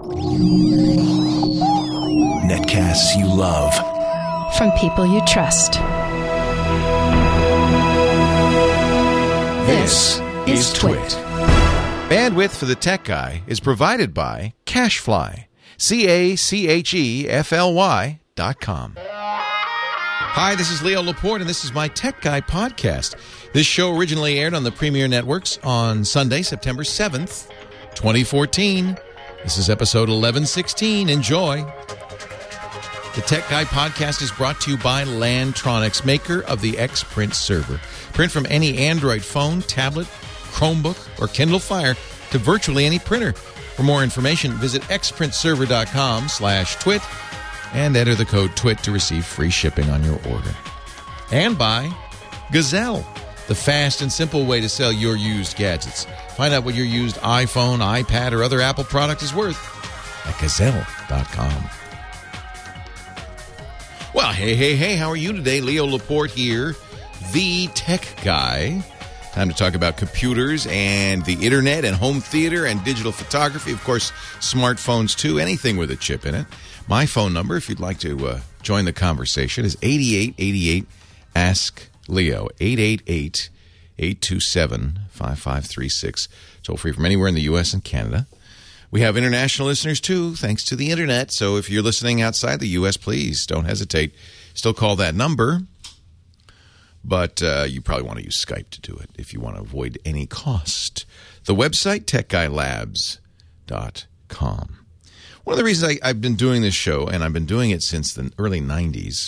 Netcasts you love. From people you trust. This is Twit. Bandwidth for the Tech Guy is provided by CacheFly. CacheFly.com. Hi, this is Leo Laporte, and this is my Tech Guy podcast. This show originally aired on the Premier Networks on Sunday, September 7th, 2014. This is episode 1116. Enjoy. The Tech Guy podcast is brought to you by Lantronix, maker of the X-Print server. Print from any Android phone, tablet, Chromebook, or Kindle Fire to virtually any printer. For more information, visit xprintserver.com/twit and enter the code TWIT to receive free shipping on your order. And by Gazelle, the fast and simple way to sell your used gadgets. Find out what your used iPhone, iPad, or other Apple product is worth at Gazelle.com. Well, hey, how are you today? Leo Laporte here, the Tech Guy. Time to talk about computers and the internet and home theater and digital photography. Of course, smartphones too, anything with a chip in it. My phone number, if you'd like to join the conversation, is 8888-ASK-LEO, 888-827-5536. Toll free from anywhere in the U.S. and Canada. We have international listeners, too, thanks to the internet. So if you're listening outside the U.S., please don't hesitate. Still call that number. But you probably want to use Skype to do it if you want to avoid any cost. The website, techguylabs.com. One of the reasons I've been doing this show, and I've been doing it since the early 90s,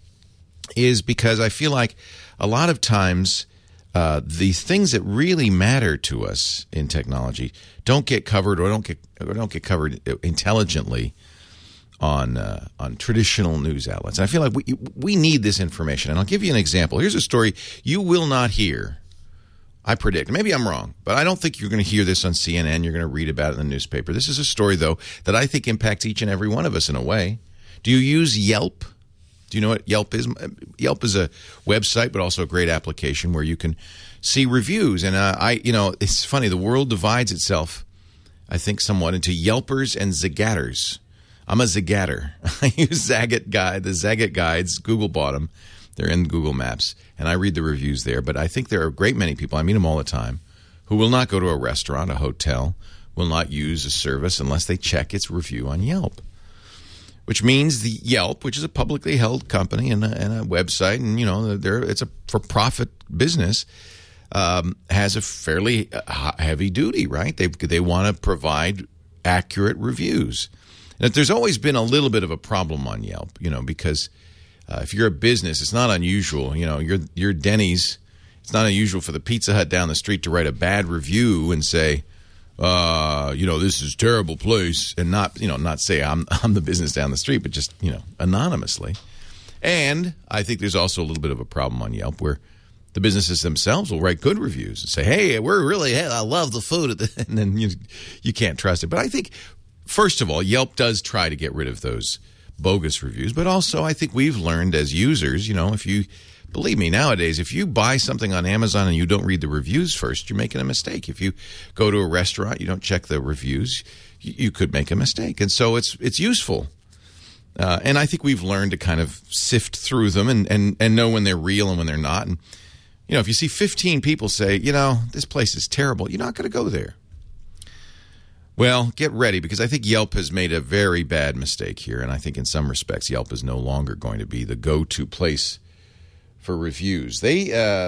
is because I feel like a lot of times the things that really matter to us in technology don't get covered or don't get covered intelligently on traditional news outlets. And I feel like we need this information. And I'll give you an example. Here's a story you will not hear, I predict. Maybe I'm wrong, but I don't think you're going to hear this on CNN. You're going to read about it in the newspaper. This is a story, though, that I think impacts each and every one of us in a way. Do you use Yelp? Do you know what Yelp is? Yelp is a website, but also a great application where you can see reviews. And it's funny. The world divides itself, I think, somewhat into Yelpers and Zagatters. I'm a Zagatter. I use Zagat Guide, the Zagat Guides. Google bought them. They're in Google Maps, and I read the reviews there. But I think there are a great many people, I meet them all the time, who will not go to a restaurant, a hotel, will not use a service unless they check its review on Yelp. Which means the Yelp, which is a publicly held company and a website, and it's a for-profit business, has a fairly heavy duty, right? They want to provide accurate reviews. And there's always been a little bit of a problem on Yelp, because if you're a business, it's not unusual. You're Denny's. It's not unusual for the Pizza Hut down the street to write a bad review and say, this is a terrible place, and not say I'm the business down the street, but just, anonymously. And I think there's also a little bit of a problem on Yelp where the businesses themselves will write good reviews and say, hey, I love the food, and then you can't trust it. But I think, first of all, Yelp does try to get rid of those bogus reviews, but also I think we've learned as users, believe me, nowadays, if you buy something on Amazon and you don't read the reviews first, you're making a mistake. If you go to a restaurant, you don't check the reviews, you could make a mistake. And so it's useful. And I think we've learned to kind of sift through them and know when they're real and when they're not. And, if you see 15 people say, this place is terrible, you're not going to go there. Well, get ready, because I think Yelp has made a very bad mistake here. And I think in some respects, Yelp is no longer going to be the go-to place for reviews. They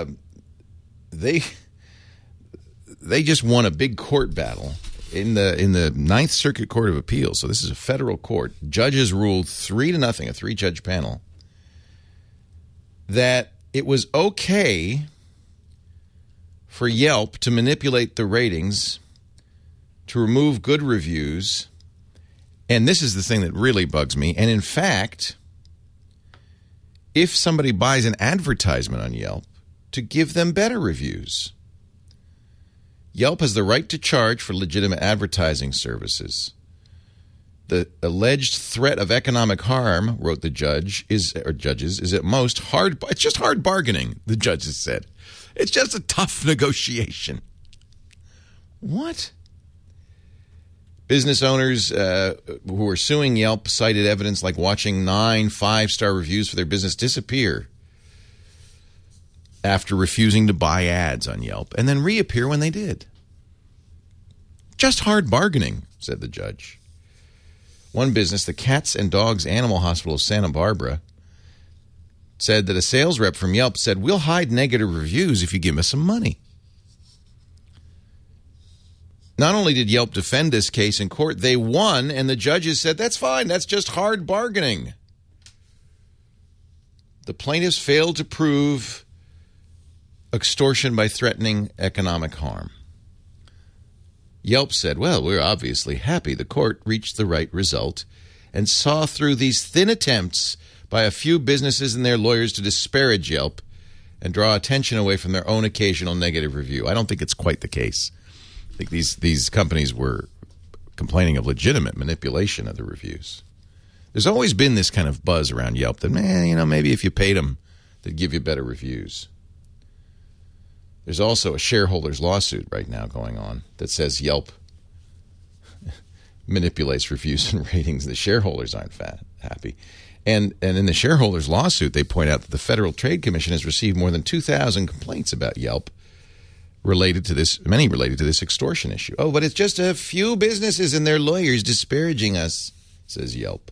just won a big court battle in the Ninth Circuit Court of Appeals. So this is a federal court. Judges ruled 3-0, a 3-judge panel, that it was okay for Yelp to manipulate the ratings to remove good reviews. And this is the thing that really bugs me. And in fact, if somebody buys an advertisement on Yelp, to give them better reviews. Yelp has the right to charge for legitimate advertising services. The alleged threat of economic harm, wrote the judges, is at most hard. It's just hard bargaining, the judges said. It's just a tough negotiation. What? Business owners who are suing Yelp cited evidence like watching 9 5-star reviews for their business disappear after refusing to buy ads on Yelp and then reappear when they did. Just hard bargaining, said the judge. One business, the Cats and Dogs Animal Hospital of Santa Barbara, said that a sales rep from Yelp said, "We'll hide negative reviews if you give us some money." Not only did Yelp defend this case in court, they won, and the judges said, that's fine, that's just hard bargaining. The plaintiffs failed to prove extortion by threatening economic harm. Yelp said, well, we're obviously happy the court reached the right result and saw through these thin attempts by a few businesses and their lawyers to disparage Yelp and draw attention away from their own occasional negative review. I don't think it's quite the case. I think these companies were complaining of legitimate manipulation of the reviews. There's always been this kind of buzz around Yelp that, maybe if you paid them, they'd give you better reviews. There's also a shareholders lawsuit right now going on that says Yelp manipulates reviews and ratings. The shareholders aren't happy. And in the shareholders lawsuit, they point out that the Federal Trade Commission has received more than 2,000 complaints about Yelp many related to this extortion issue. Oh, but it's just a few businesses and their lawyers disparaging us, says Yelp.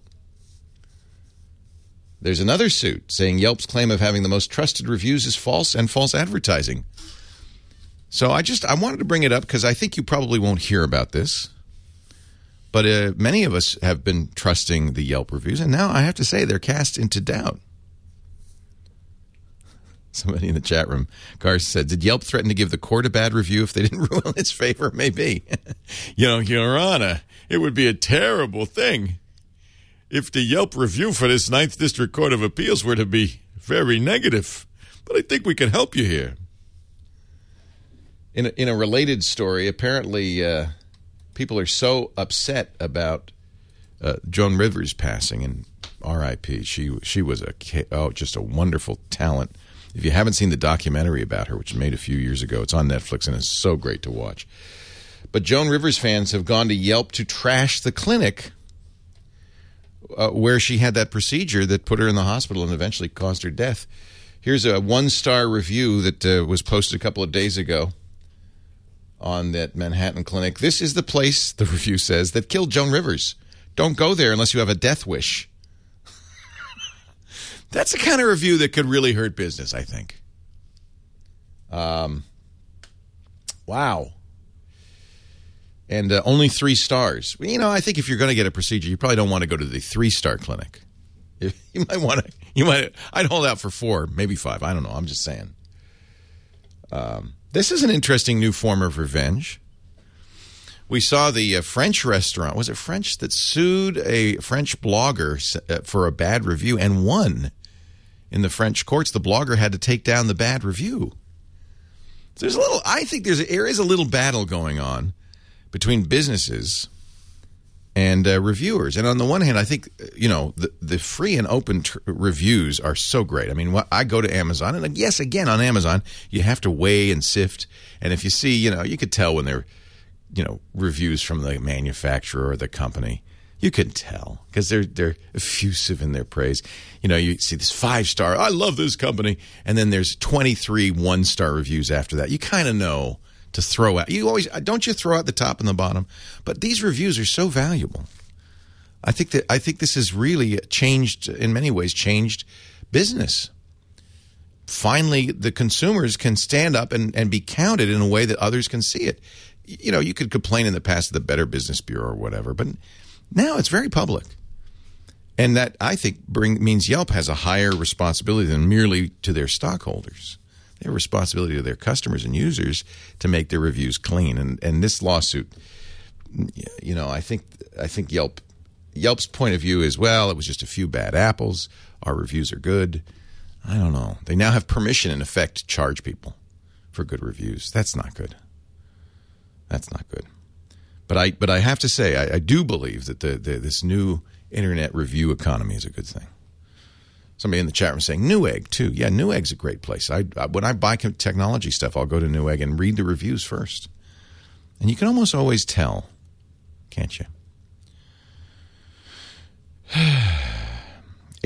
There's another suit saying Yelp's claim of having the most trusted reviews is false and false advertising. So I wanted to bring it up because I think you probably won't hear about this. But many of us have been trusting the Yelp reviews, and now I have to say they're cast into doubt. Somebody in the chat room, Garth said, did Yelp threaten to give the court a bad review if they didn't rule in its favor? Maybe. Your Honor, it would be a terrible thing if the Yelp review for this 9th District Court of Appeals were to be very negative. But I think we can help you here. In a related story, apparently people are so upset about Joan Rivers passing, and R.I.P. She was just a wonderful talent. If you haven't seen the documentary about her, which was made a few years ago, it's on Netflix and it's so great to watch. But Joan Rivers fans have gone to Yelp to trash the clinic where she had that procedure that put her in the hospital and eventually caused her death. Here's a 1-star review that was posted a couple of days ago on that Manhattan clinic. This is the place, the review says, that killed Joan Rivers. Don't go there unless you have a death wish. That's the kind of review that could really hurt business, I think. Wow. And only 3 stars. I think if you're going to get a procedure, you probably don't want to go to the 3-star clinic. You might want to. I'd hold out for 4, maybe 5. I don't know. I'm just saying. This is an interesting new form of revenge. We saw the French restaurant. Was it French that sued a French blogger for a bad review and won in the French courts? The blogger had to take down the bad review. I think there is a little battle going on between businesses and reviewers. And on the one hand, I think, the free and open reviews are so great. I mean, I go to Amazon, and yes, again, on Amazon, you have to weigh and sift. And if you see, you could tell when they're, reviews from the manufacturer or the company. You can tell because they're effusive in their praise. You see this 5-star, I love this company, and then there's 23 1-star reviews after that. You kind of know to throw out. You always don't you throw out the top and the bottom, but these reviews are so valuable. I think this has really changed in many ways. Changed business. Finally, the consumers can stand up and be counted in a way that others can see it. You could complain in the past of the Better Business Bureau or whatever, but now it's very public. And that, I think, means Yelp has a higher responsibility than merely to their stockholders. They have a responsibility to their customers and users to make their reviews clean. And this lawsuit, I think Yelp's point of view is, well, it was just a few bad apples. Our reviews are good. I don't know. They now have permission, in effect, to charge people for good reviews. That's not good. That's not good. But I have to say, I do believe that this new internet review economy is a good thing. Somebody in the chat room saying Newegg too. Yeah, Newegg's a great place. When I buy technology stuff, I'll go to Newegg and read the reviews first. And you can almost always tell, can't you?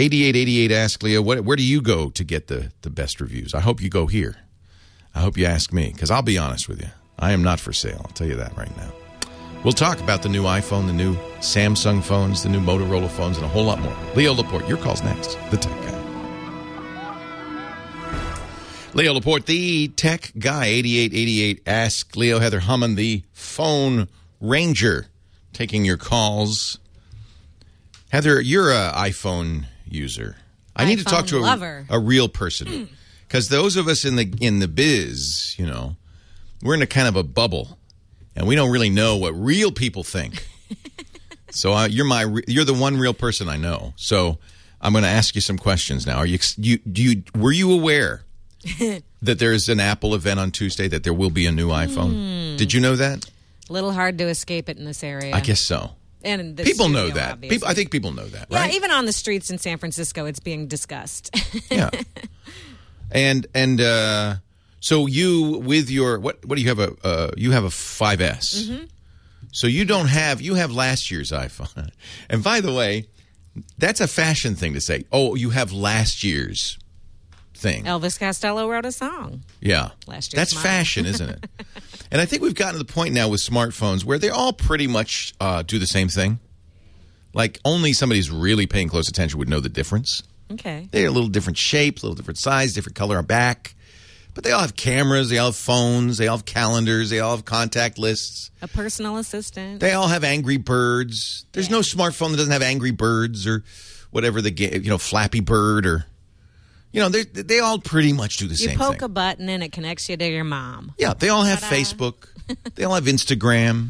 8888 Ask Leo. Where do you go to get the best reviews? I hope you go here. I hope you ask me, because I'll be honest with you. I am not for sale. I'll tell you that right now. We'll talk about the new iPhone, the new Samsung phones, the new Motorola phones, and a whole lot more. Leo Laporte, your call's next. The Tech Guy. Leo Laporte, the Tech Guy. 8888 Ask Leo. Heather Hummon, the Phone Ranger, taking your calls. Heather, you're an iPhone user. I need to talk to a real person, because those of us in the biz, you know, we're in a kind of a bubble, and we don't really know what real people think. So you're the one real person I know. So I'm going to ask you some questions now. Were you aware that there's an Apple event on Tuesday, that there will be a new iPhone? Did you know that? A little hard to escape it in this area. I guess so. And people know that. I think people know that, right? Yeah, even on the streets in San Francisco, it's being discussed. Yeah. And so you, with your what do you have you have a 5S. Mm-hmm. So you have last year's iPhone. And by the way, that's a fashion thing to say. Oh, you have last year's thing. Elvis Costello wrote a song. Yeah. Last year's That's model. fashion, isn't it? And I think we've gotten to the point now with smartphones where they all pretty much do the same thing. Like, only somebody who's really paying close attention would know the difference. Okay. They're a little different shape, a little different size, different color on back. But they all have cameras, they all have phones, they all have calendars, they all have contact lists. A personal assistant. They all have Angry Birds. There's no smartphone that doesn't have Angry Birds or whatever Flappy Bird or... they all pretty much do the same thing. You poke a button and it connects you to your mom. Yeah, they all have Facebook. They all have Instagram.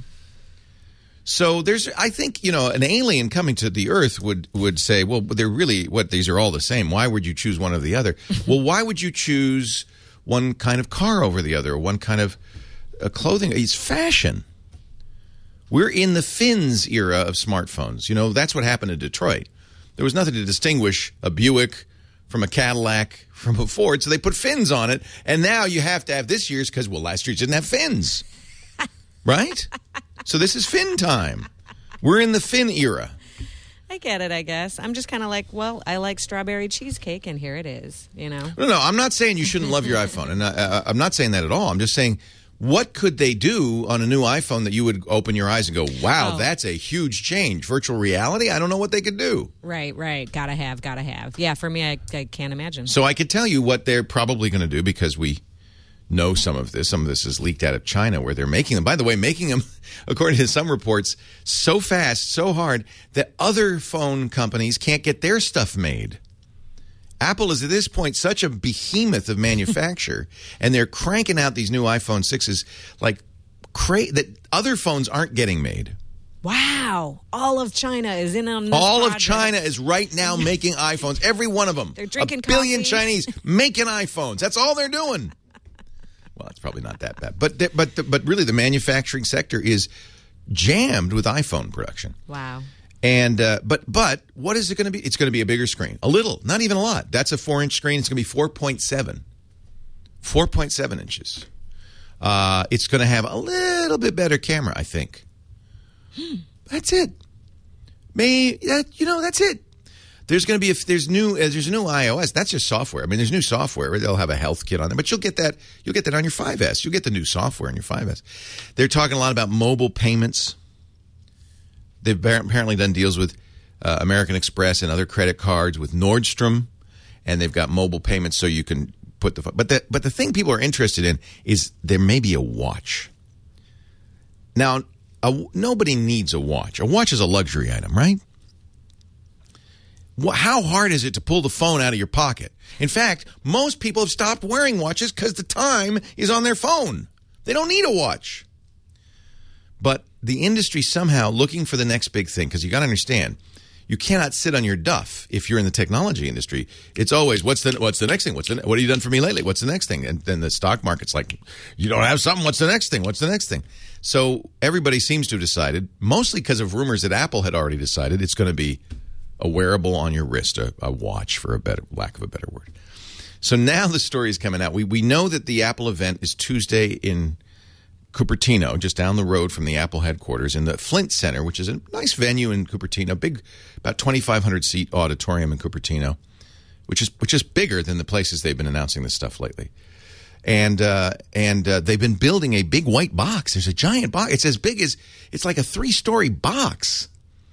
So I think, an alien coming to the Earth would say, well, they're really, these are all the same. Why would you choose one or the other? Well, why would you choose one kind of car over the other, or one kind of clothing? It's fashion. We're in the fins era of smartphones. That's what happened in Detroit. There was nothing to distinguish a Buick from a Cadillac, from a Ford, so they put fins on it, and now you have to have this year's because, last year's didn't have fins. Right? So this is fin time. We're in the fin era. I get it, I guess. I'm just kind of like, I like strawberry cheesecake, and here it is, No, I'm not saying you shouldn't love your iPhone, and I'm not saying that at all. I'm just saying, what could they do on a new iPhone that you would open your eyes and go, wow, that's a huge change? Virtual reality? I don't know what they could do. Right. Gotta have. Yeah, for me, I can't imagine. So I could tell you what they're probably going to do, because we know some of this. Some of this is leaked out of China, where they're making them. By the way, making them, according to some reports, so fast, so hard, that other phone companies can't get their stuff made. Apple is at this point such a behemoth of manufacture, and they're cranking out these new iPhone 6s that other phones aren't getting made. Wow. All of China is in on this All project. of China is right now making iPhones. Every one of them. They're drinking a billion coffee. Chinese making iPhones. That's all they're doing. Well, it's probably not that bad. But really, the manufacturing sector is jammed with iPhone production. Wow. And but what is it going to be? It's going to be a bigger screen. A little, not even a lot. That's a 4-inch screen. It's going to be 4.7. 4.7 inches. It's going to have a little bit better camera, I think. That's it. That's it. There's going to be there's a new iOS. That's just software. I mean, there's new software. They'll have a health kit on there, but you'll get that on your 5S. You'll get the new software on your 5S. They're talking a lot about mobile payments. They've apparently done deals with American Express and other credit cards, with Nordstrom, and they've got mobile payments so you can put the. But the thing people are interested in is there may be a watch. Now, nobody needs a watch. A watch is a luxury item, right? How hard is it to pull the phone out of your pocket? In fact, most people have stopped wearing watches because the time is on their phone. They don't need a watch. But the industry somehow looking for the next big thing, because you got to understand, you cannot sit on your duff if you're in the technology industry. It's always, what's the next thing? What have you done for me lately? What's the next thing? And then the stock market's like, you don't have something. What's the next thing? What's the next thing? So everybody seems to have decided, mostly because of rumors that Apple had already decided, it's going to be a wearable on your wrist, a watch, for lack of a better word. So now the story is coming out. We know that the Apple event is Tuesday in Cupertino, just down the road from the Apple headquarters, in the Flint Center, which is a nice venue in Cupertino, big, about 2,500 seat auditorium in Cupertino, which is bigger than the places they've been announcing this stuff lately. And they've been building a big white box. There's a giant box. It's as big as, it's like a 3-story box.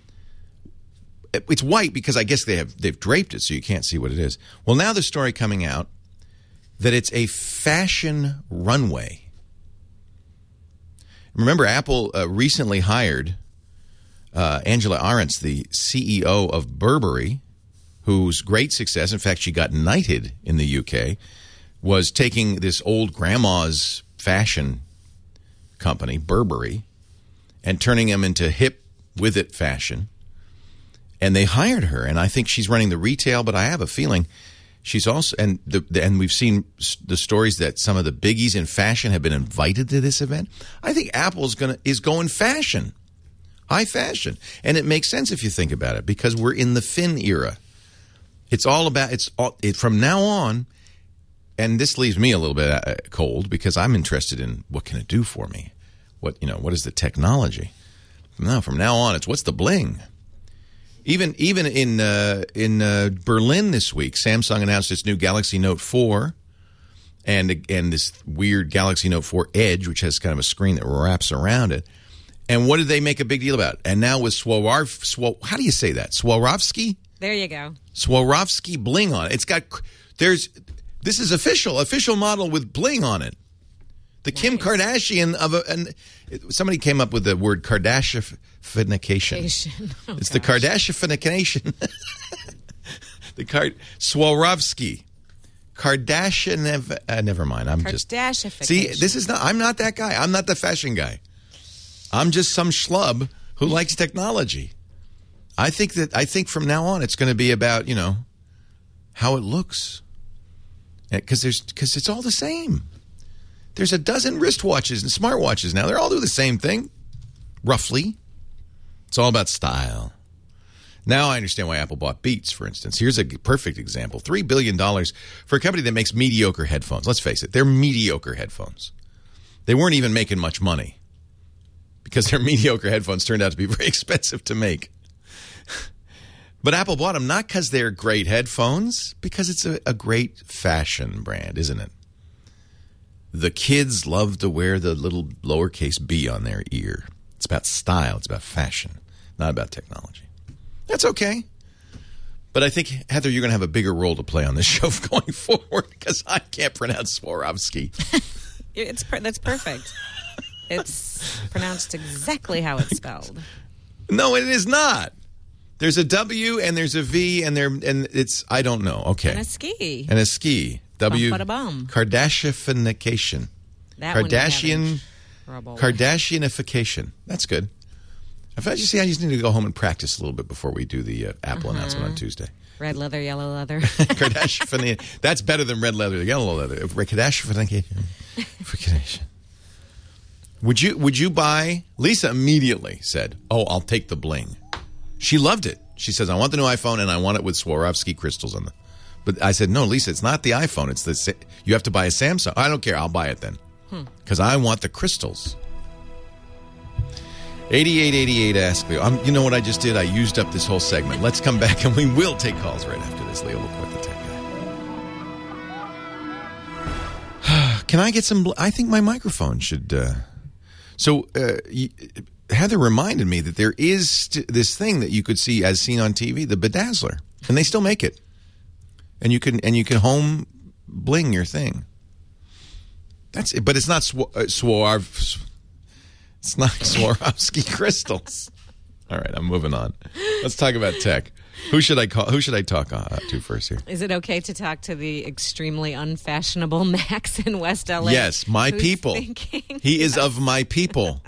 It's white because I guess they've draped it so you can't see what it is. Well, now the story coming out that it's a fashion runway. Remember, Apple recently hired Angela Ahrendts, the CEO of Burberry, whose great success, in fact, she got knighted in the UK, was taking this old grandma's fashion company, Burberry, and turning them into hip with it fashion. And they hired her, and I think she's running the retail, but I have a feeling she's also, and we've seen the stories that some of the biggies in fashion have been invited to this event. I think Apple is going fashion, high fashion. And it makes sense if you think about it, because we're in the fin era. It's all about, from now on, and this leaves me a little bit cold because I'm interested in what can it do for me? What is the technology? From now on, it's what's the bling? Even in Berlin this week, Samsung announced its new Galaxy Note 4 and this weird Galaxy Note 4 Edge, which has kind of a screen that wraps around it. And what did they make a big deal about? And now with how do you say that? Swarovski? There you go. Swarovski bling on it. This is official model with bling on it. The nice. Kim Kardashian somebody came up with the word Kardashianification. Oh, it's the Kardashianification. Swarovski. Kardashian. Never mind. See, I'm not that guy. I'm not the fashion guy. I'm just some schlub who likes technology. I think from now on it's going to be about, how it looks. Because it's all the same. There's a dozen wristwatches and smartwatches now. They're all do the same thing, roughly. It's all about style. Now I understand why Apple bought Beats, for instance. Here's a perfect example. $3 billion for a company that makes mediocre headphones. Let's face it, they're mediocre headphones. They weren't even making much money because their mediocre headphones turned out to be very expensive to make. But Apple bought them not because they're great headphones, because it's a great fashion brand, isn't it? The kids love to wear the little lowercase b on their ear. It's about style. It's about fashion, not about technology. That's okay. But I think, Heather, you're going to have a bigger role to play on this show going forward because I can't pronounce Swarovski. That's perfect. It's pronounced exactly how it's spelled. No, it is not. There's a W and there's a V and it's, I don't know. Okay. And a ski. W. Bum-ba-da-bum. Kardashianification. Kardashianification. That's good. I just need to go home and practice a little bit before we do the Apple announcement on Tuesday. Red leather, yellow leather. Kardashian. That's better than red leather, yellow leather. Kardashianification. Would you buy? Lisa immediately said, "Oh, I'll take the bling." She loved it. She says, "I want the new iPhone and I want it with Swarovski crystals on them." But I said, "No, Lisa, it's not the iPhone. It's you have to buy a Samsung." I don't care. I'll buy it then because I want the crystals. 8888 Ask Leo. You know what I just did? I used up this whole segment. Let's come back and we will take calls right after this. Leo Laporte, the tech guy. Can I get some? I think my microphone should. Heather reminded me that there is this thing that you could see as seen on TV, the Bedazzler, and they still make it. And you can home bling your thing. That's it, but it's not It's not Swarovski crystals. All right, I'm moving on. Let's talk about tech. Who should I call? Who should I talk to first here? Is it okay to talk to the extremely unfashionable Max in West LA? Yes, my people. He is of my people.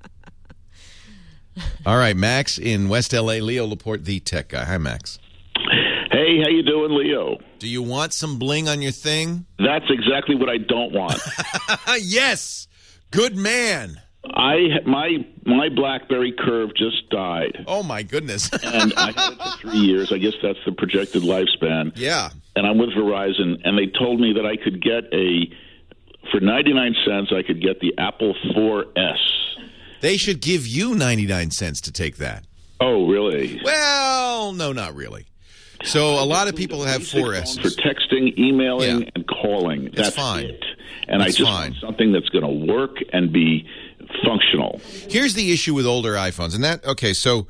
All right, Max in West LA. Leo Laporte, the tech guy. Hi, Max. Hey, how you doing, Leo? Do you want some bling on your thing? That's exactly what I don't want. Yes, good man. My BlackBerry Curve just died. Oh my goodness! And I had it for 3 years. I guess that's the projected lifespan. Yeah. And I'm with Verizon, and they told me that I could get a for 99 cents, I could get the Apple 4S. They should give you 99 cents to take that. Oh, really? Well, no, not really. So a lot of people have 4S. For texting, emailing, and calling. That's fine. it. And It's I just fine. want something that's going to work and be functional. Here's the issue with older iPhones. And so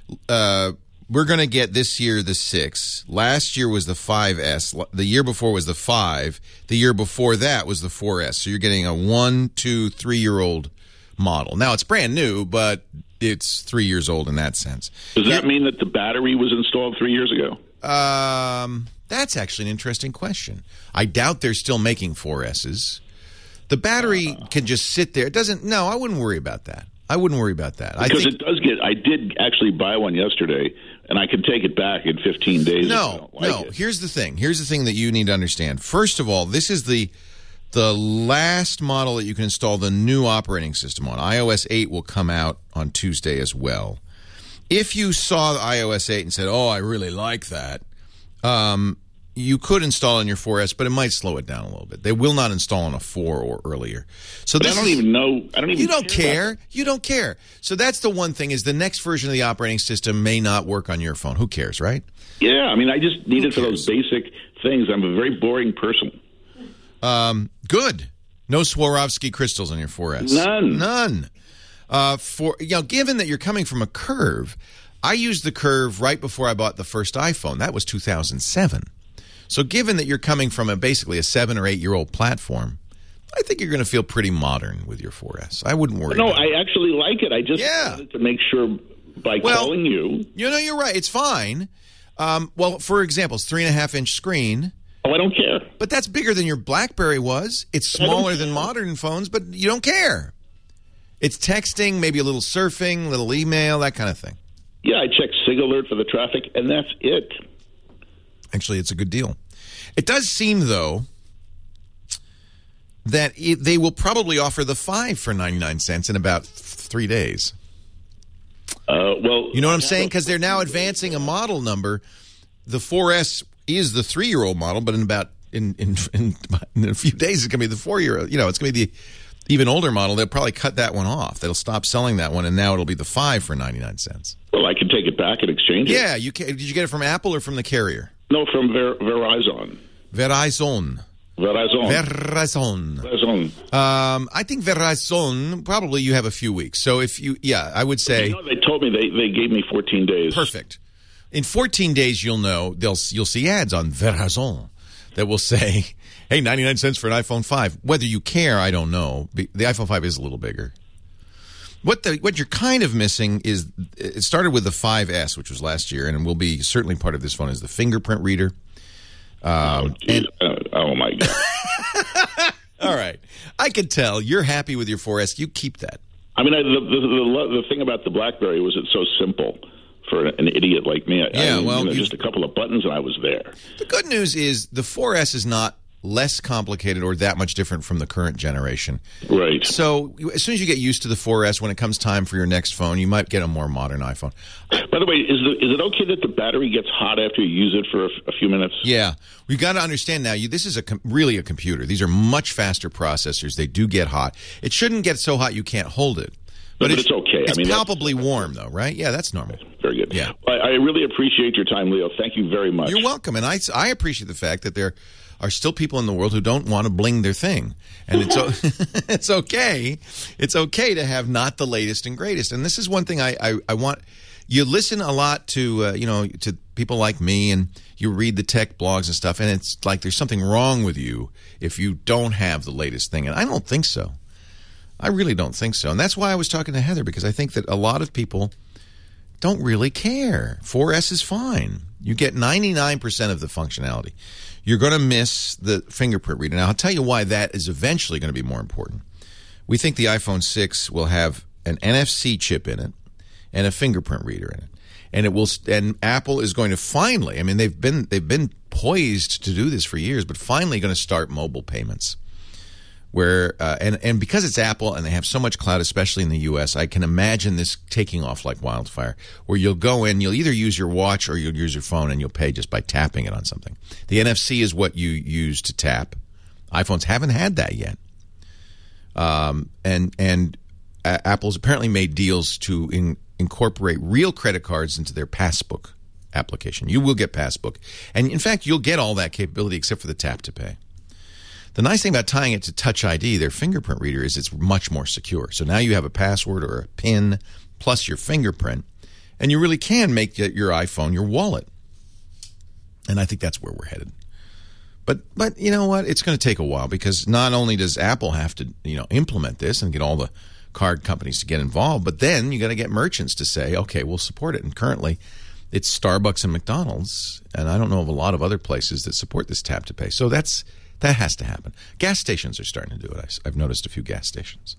we're going to get this year the 6. Last year was the 5S. The year before was the 5. The year before that was the 4S. So you're getting a 1, 2, 3-year-old model. Now, it's brand new, but it's 3 years old in that sense. Does that mean that the battery was installed 3 years ago? That's actually an interesting question. I doubt they're still making 4Ss. The battery can just sit there. It doesn't. No, I wouldn't worry about that. Because it does get. I did actually buy one yesterday, and I can take it back in 15 days. No. Here's the thing. Here's the thing that you need to understand. First of all, this is the last model that you can install the new operating system on. iOS 8 will come out on Tuesday as well. If you saw iOS 8 and said, "Oh, I really like that," you could install on your 4S, but it might slow it down a little bit. They will not install on a 4 or earlier. So I don't even know. I don't even. You don't care. You don't care. So that's the one thing is the next version of the operating system may not work on your phone. Who cares, right? Yeah, I mean, I just need it for those basic things. I'm a very boring person. Good. No Swarovski crystals on your 4S. None. Given that you're coming from a Curve, I used the Curve right before I bought the first iPhone. That was 2007. So given that you're coming from basically a 7 or 8 year old platform, I think you're going to feel pretty modern with your 4S. I wouldn't worry. No, about it. I actually like it. I just wanted to make sure by calling you. You're right. It's fine. For example, it's 3.5-inch screen. Oh, I don't care. But that's bigger than your BlackBerry was. It's smaller than modern phones, but you don't care. It's texting, maybe a little surfing, a little email, that kind of thing. Yeah, I check SIG Alert for the traffic, and that's it. Actually, it's a good deal. It does seem, though, that they will probably offer the 5 for 99 cents in about 3 days. You know what I'm saying? Because they're now advancing a model number. The 4S is the 3-year-old model, but in a few days, it's going to be the 4-year-old. It's going to be the even older model. They'll probably cut that one off. They'll stop selling that one, and now it'll be the 5 for 99 cents. Well, I can take it back and exchange it. Yeah, you can. Did you get it from Apple or from the carrier? No, from Verizon. Verizon. I think Verizon, probably you have a few weeks. So I would say. They told me they gave me 14 days. Perfect. In 14 days, you'll know, you'll see ads on Verizon that will say, hey, 99 cents for an iPhone 5. Whether you care, I don't know. The iPhone 5 is a little bigger. What you're kind of missing is, it started with the 5S, which was last year, and will be certainly part of this phone, is the fingerprint reader. Oh my God. All right. I could tell you're happy with your 4S. You keep that. I mean, the thing about the BlackBerry was it's so simple for an idiot like me. Just a couple of buttons and I was there. The good news is the 4S is not less complicated or that much different from the current generation. Right. So as soon as you get used to the 4S, when it comes time for your next phone, you might get a more modern iPhone. By the way, is it okay that the battery gets hot after you use it for a few minutes? Yeah. We've got to understand now, this is really a computer. These are much faster processors. They do get hot. It shouldn't get so hot you can't hold it. But it's okay. It's palpably warm, though, right? Yeah, that's normal. Very good. Yeah. I really appreciate your time, Leo. Thank you very much. You're welcome. And I appreciate the fact that there are still people in the world who don't want to bling their thing. And it's okay. It's okay to have not the latest and greatest. And this is one thing I want. You listen a lot to, to people like me, and you read the tech blogs and stuff, and it's like there's something wrong with you if you don't have the latest thing. And I don't think so. I really don't think so. And that's why I was talking to Heather, because I think that a lot of people don't really care. 4S is fine. You get 99% of the functionality. You're going to miss the fingerprint reader. Now, I'll tell you why that is eventually going to be more important. We think the iPhone 6 will have an NFC chip in it and a fingerprint reader in it. And Apple is going to finally, I mean, they've been poised to do this for years, but finally going to start mobile payments. Where and because it's Apple and they have so much cloud, especially in the U.S., I can imagine this taking off like wildfire, where you'll go in, you'll either use your watch or you'll use your phone, and you'll pay just by tapping it on something. The NFC is what you use to tap. iPhones haven't had that yet. And Apple's apparently made deals to incorporate real credit cards into their Passbook application. You will get Passbook. And in fact, you'll get all that capability except for the tap to pay. The nice thing about tying it to Touch ID, their fingerprint reader, is it's much more secure. So now you have a password or a PIN plus your fingerprint, and you really can make your iPhone your wallet. And I think that's where we're headed. But you know what? It's going to take a while because not only does Apple have to implement this and get all the card companies to get involved, but then you got to get merchants to say, okay, we'll support it. And currently, it's Starbucks and McDonald's, and I don't know of a lot of other places that support this tap to pay. So that has to happen. Gas stations are starting to do it. I've noticed a few gas stations.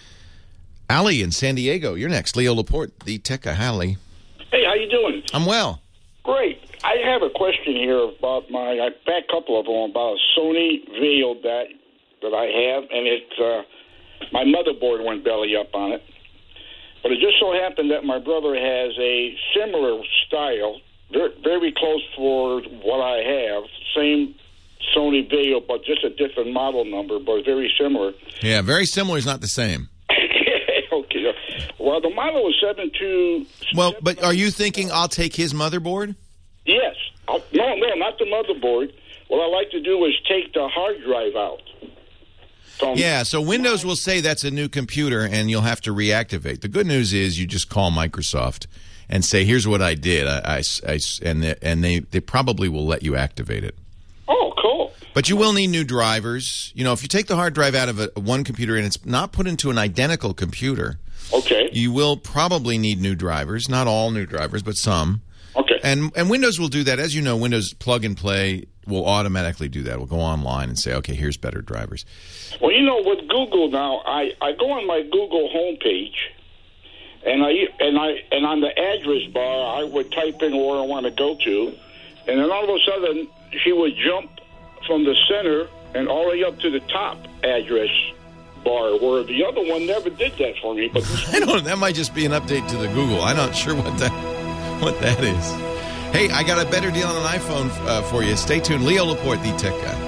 Ali in San Diego, you're next. Leo Laporte, the tech guy. Hi, Hey, how you doing? I'm well. Great. I have a question here about I've had a couple of them about a Sony Vaio that I have, and it's my motherboard went belly up on it. But it just so happened that my brother has a similar style, very, very close for what I have, same Sony Vaio, but just a different model number, but very similar. Yeah, very similar is not the same. Okay. Well, the model is 72. Well, but are you thinking I'll take his motherboard? Yes. No, not the motherboard. What I like to do is take the hard drive out. Yeah, so Windows will say that's a new computer, and you'll have to reactivate. The good news is you just call Microsoft and say, here's what I did, and they probably will let you activate it. Oh, cool. But you will need new drivers. If you take the hard drive out of one computer and it's not put into an identical computer, okay, you will probably need new drivers. Not all new drivers, but some. Okay. And Windows will do that. As you know, Windows Plug and Play will automatically do that. We'll go online and say, okay, here's better drivers. Well, with Google now, I go on my Google homepage, and on the address bar, I would type in where I want to go to, and then all of a sudden, she would jump from the center and all the way up to the top address bar, where the other one never did that for me. But that might just be an update to the Google. I'm not sure what that is. Hey, I got a better deal on an iPhone for you. Stay tuned. Leo Laporte, the tech guy.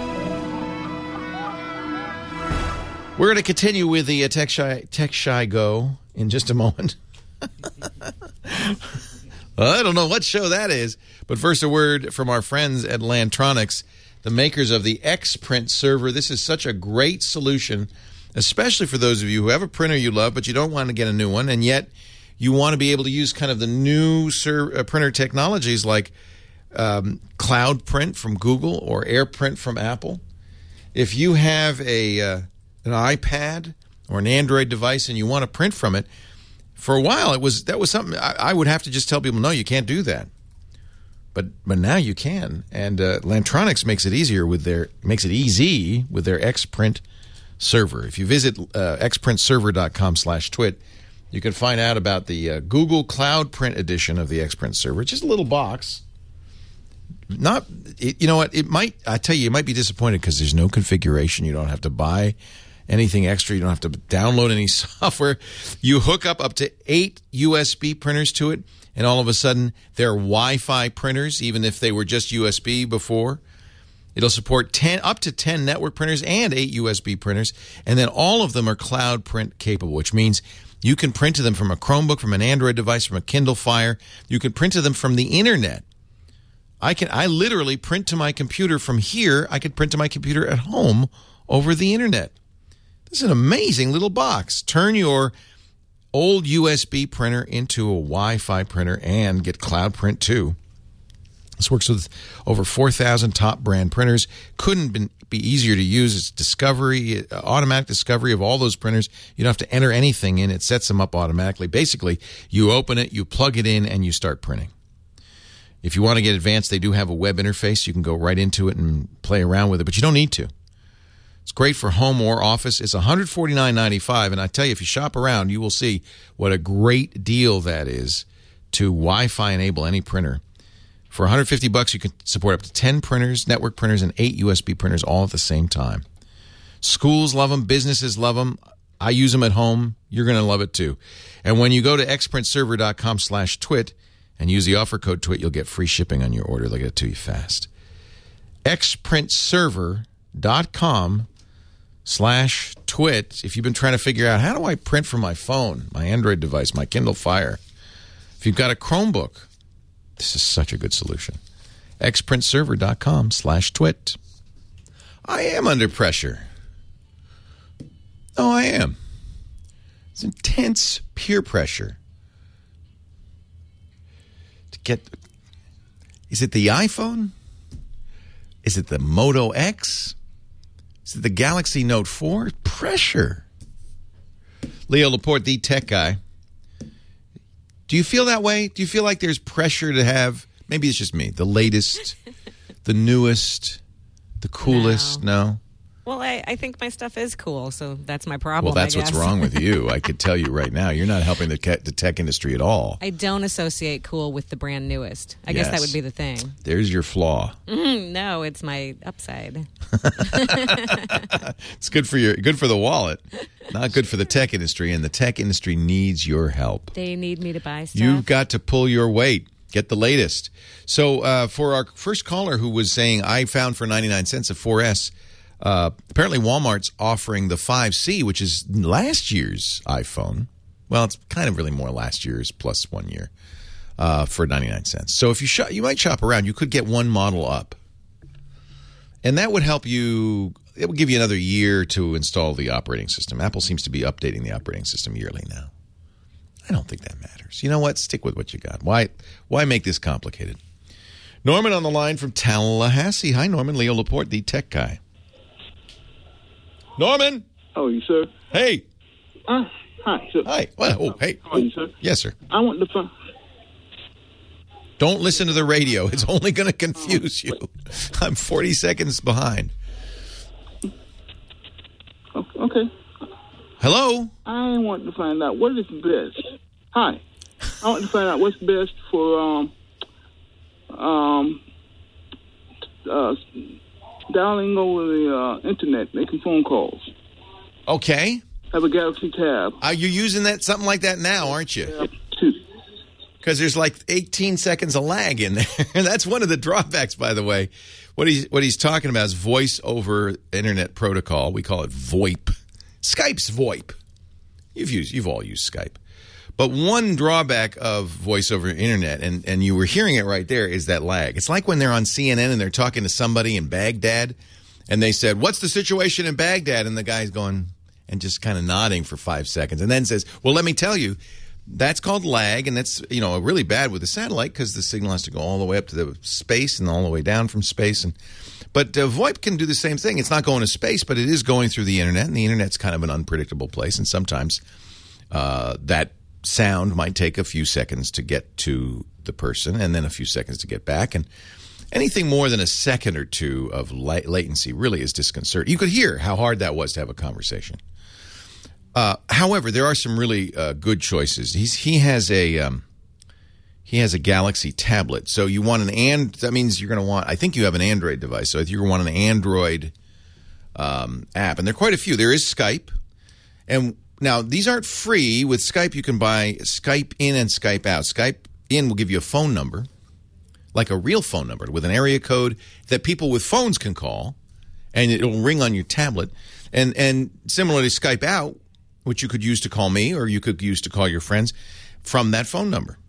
We're going to continue with the Tech Shy Go in just a moment. Well, I don't know what show that is, but first a word from our friends at Lantronix, the makers of the Xprint server. This is such a great solution, especially for those of you who have a printer you love, but you don't want to get a new one, and yet you want to be able to use kind of the new printer technologies like Cloud Print from Google or AirPrint from Apple. If you have an iPad or an Android device and you want to print from it, for a while that was something I would have to just tell people, no, you can't do that. But now you can, and Lantronix makes it easy with their Xprint server. If you visit xprintserver.com/twit, you can find out about the Google Cloud Print edition of the Xprint server. It's just a little box. You know what? I tell you, you might be disappointed because there's no configuration. You don't have to buy anything extra. You don't have to download any software. You hook up to 8 USB printers to it, and all of a sudden they're Wi-Fi printers, even if they were just USB before. It'll support up to 10 network printers and 8 USB printers, and then all of them are Cloud Print capable, which means you can print to them from a Chromebook, from an Android device, from a Kindle Fire. You can print to them from the internet. I literally print to my computer from here. I could print to my computer at home over the internet. This is an amazing little box. Turn your old USB printer into a Wi-Fi printer and get Cloud Print too. This works with over 4,000 top brand printers. Couldn't be easier to use. It's automatic discovery of all those printers. You don't have to enter anything in. It sets them up automatically. Basically, you open it, you plug it in, and you start printing. If you want to get advanced, they do have a web interface. You can go right into it and play around with it, but you don't need to. It's great for home or office. It's $149.95, and I tell you, if you shop around, you will see what a great deal that is to Wi-Fi enable any printer. For $150, you can support up to 10 printers, network printers, and 8 USB printers all at the same time. Schools love them. Businesses love them. I use them at home. You're going to love it too. And when you go to xprintserver.com/twit and use the offer code TWIT, you'll get free shipping on your order. They'll get it to you fast. xprintserver.com/twit. Twit, if you've been trying to figure out how do I print from my phone, my Android device, my Kindle Fire, if you've got a Chromebook, this is such a good solution. xprintserver.com/twit. I am under pressure. Oh, I am. It's intense peer pressure. To get... Is it the iPhone? Is it the Moto X? Is it the Galaxy Note 4? Pressure. Leo Laporte, the tech guy. Do you feel that way? Do you feel like there's pressure to have, maybe it's just me, the latest, the newest, the coolest? No? Well, I think my stuff is cool, so that's my problem. Well, that's what's wrong with you. I could tell you right now. You're not helping the tech industry at all. I don't associate cool with the brand newest. I guess that would be the thing. There's your flaw. No, it's my upside. It's good for the wallet, not good for the tech industry, and the tech industry needs your help. They need me to buy stuff. You've got to pull your weight. Get the latest. So for our first caller who was saying, I found for 99 cents a 4S, apparently Walmart's offering the 5C, which is last year's iPhone. Well, it's kind of really more last year's plus 1 year for 99 cents. So if you might shop around, you could get one model up. And that would help you. It would give you another year to install the operating system. Apple seems to be updating the operating system yearly now. I don't think that matters. You know what? Stick with what you got. Why make this complicated? Norman on the line from Tallahassee. Hi, Norman. Leo Laporte, the tech guy. Norman. How are you, sir? Hey. Hi, sir. Hi. Well, oh, hey. How are you, sir? Yes, sir. I want to find... Don't listen to the radio. It's only going to confuse you. I'm 40 seconds behind. Okay. Hello? I want to find out what is best. Hi. I want to find out what's best for dialing over the internet, making phone calls. Okay. Have a Galaxy Tab. You're using something like that now, aren't you? Tab 2. Because there's like 18 seconds of lag in there. That's one of the drawbacks, by the way. What he's talking about is voice over internet protocol. We call it VoIP. Skype's VoIP. You've all used Skype. But one drawback of voice over internet, and you were hearing it right there, is that lag. It's like when they're on CNN and they're talking to somebody in Baghdad, and they said, "What's the situation in Baghdad?" And the guy's going and just kind of nodding for 5 seconds, and then says, "Well, let me tell you." That's called lag, and that's really bad with the satellite because the signal has to go all the way up to the space and all the way down from space. But VoIP can do the same thing. It's not going to space, but it is going through the internet, and the internet's kind of an unpredictable place, and sometimes that sound might take a few seconds to get to the person and then a few seconds to get back. And anything more than a second or two of latency really is disconcerting. You could hear how hard that was to have a conversation. However, there are some really good choices. He has a Galaxy tablet. So you want that means you're going to want, I think you have an Android device. So if you want an Android app, and there are quite a few. There is Skype. And now these aren't free. With Skype, you can buy Skype in and Skype out. Skype in will give you a phone number, like a real phone number with an area code that people with phones can call, and it'll ring on your tablet. And similarly, Skype out, which you could use to call me or you could use to call your friends from that phone number.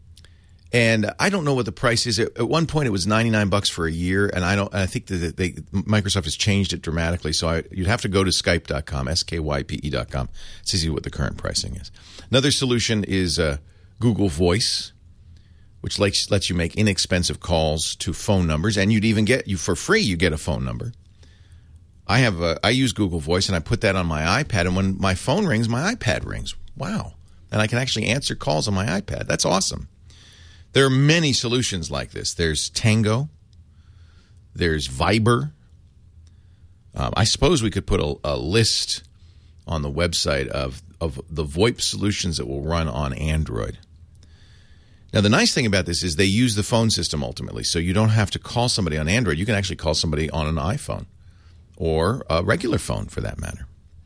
And I don't know what the price is. At one point, it was $99 for a year, and I think that Microsoft has changed it dramatically. So you'd have to go to Skype.com, SKYPE.com, to see what the current pricing is. Another solution is Google Voice, which lets you make inexpensive calls to phone numbers, and you'd even get for free. You get a phone number. I use Google Voice, and I put that on my iPad, and when my phone rings, my iPad rings. Wow. And I can actually answer calls on my iPad. That's awesome. There are many solutions like this. There's Tango. There's Viber. I suppose we could put a list on the website of the VoIP solutions that will run on Android. Now, the nice thing about this is they use the phone system ultimately, so you don't have to call somebody on Android. You can actually call somebody on an iPhone or a regular phone for that matter.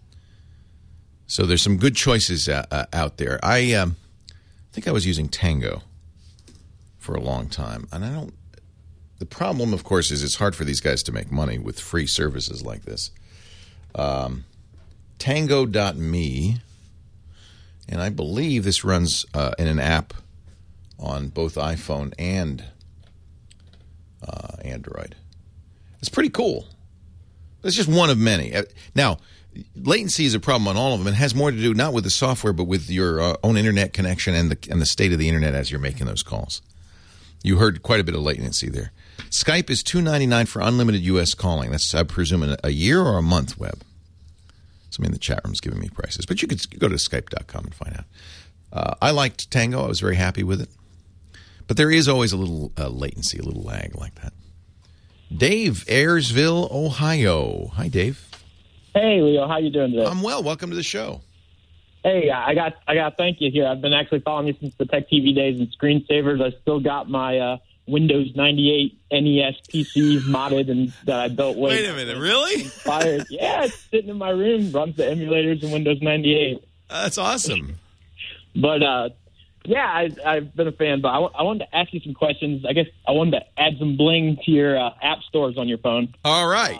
So there's some good choices out there. I think I was using Tango for a long time, and the problem, of course, is it's hard for these guys to make money with free services like this. Tango.me, and I believe this runs in an app on both iPhone and Android. It's pretty cool. It's just one of many. Now, latency is a problem on all of them. It has more to do not with the software, but with your own internet connection and the state of the internet as you're making those calls. You heard quite a bit of latency there. Skype is $2.99 for unlimited U.S. calling. That's, I presume, a year or a month, Webb. Somebody in the chat room is giving me prices. But you could go to Skype.com and find out. I liked Tango. I was very happy with it. But there is always a little latency, a little lag like that. Dave, Ayersville, Ohio. Hi, Dave. Hey, Leo. How you doing today? I'm well. Welcome to the show. Hey, I got to thank you here. I've been actually following you since the Tech TV days and screensavers. I still got my Windows 98 NES PC modded and that I built. Wait a minute, really? Inspired. Yeah, it's sitting in my room. Runs the emulators in Windows 98. That's awesome. But yeah, I've been a fan. But I wanted to ask you some questions. I guess I wanted to add some bling to your app stores on your phone. All right.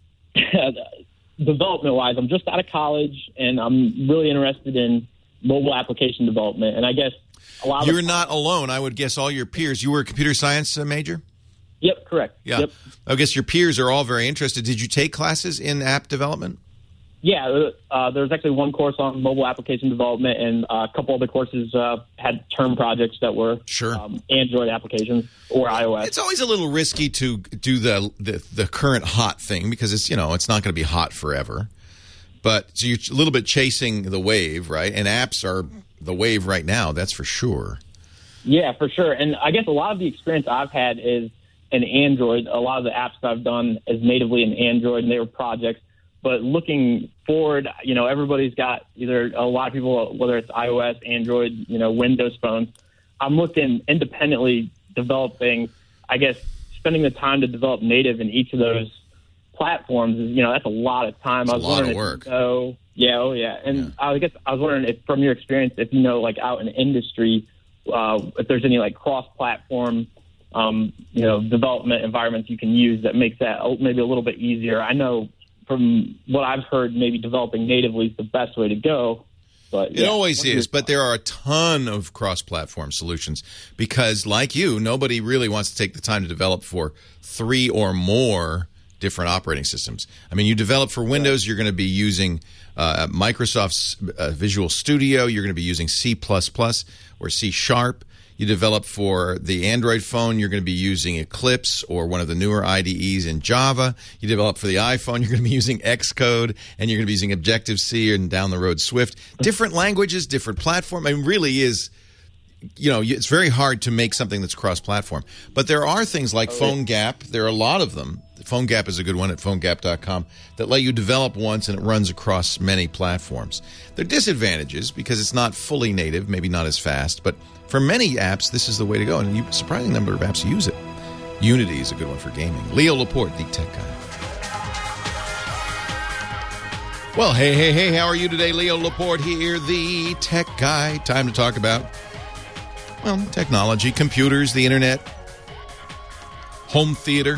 Development-wise, I'm just out of college, and I'm really interested in mobile application development. And I guess a lot of You're not alone. I would guess all your peers. You were a computer science major? Yep, correct. Yeah. Yep. I guess your peers are all very interested. Did you take classes in app development? Yeah, there's actually one course on mobile application development, and a couple other courses had term projects that were Android applications or iOS. It's always a little risky to do the current hot thing because it's not going to be hot forever. But so you're a little bit chasing the wave, right? And apps are the wave right now, that's for sure. Yeah, for sure. And I guess a lot of the experience I've had is in Android. A lot of the apps that I've done is natively in Android, and they were projects. But looking forward, everybody's got either a lot of people, whether it's iOS, Android, Windows phones. I'm looking independently developing, I guess, spending the time to develop native in each of those platforms is, that's a lot of time. It's a lot of work. Yeah. And I guess I was wondering if, from your experience, if like out in the industry, if there's any like cross-platform, development environments you can use that makes that maybe a little bit easier. I know from what I've heard, maybe developing natively is the best way to go. But it always is, but there are a ton of cross-platform solutions because, like you, nobody really wants to take the time to develop for 3 or more different operating systems. I mean, you develop for Windows, you're going to be using Microsoft's Visual Studio, you're going to be using C++ or C#. You develop for the Android phone, you're going to be using Eclipse or one of the newer IDEs in Java. You develop for the iPhone, you're going to be using Xcode, and you're going to be using Objective-C and down the road Swift. Different languages, different platform. I mean, really is, it's very hard to make something that's cross-platform. But there are things like PhoneGap. There are a lot of them. PhoneGap is a good one at PhoneGap.com that let you develop once and it runs across many platforms. There are disadvantages because it's not fully native, maybe not as fast, but for many apps, this is the way to go, and a surprising number of apps use it. Unity is a good one for gaming. Leo Laporte, the tech guy. Well, hey, how are you today? Leo Laporte here, the tech guy. Time to talk about, technology, computers, the internet, home theater,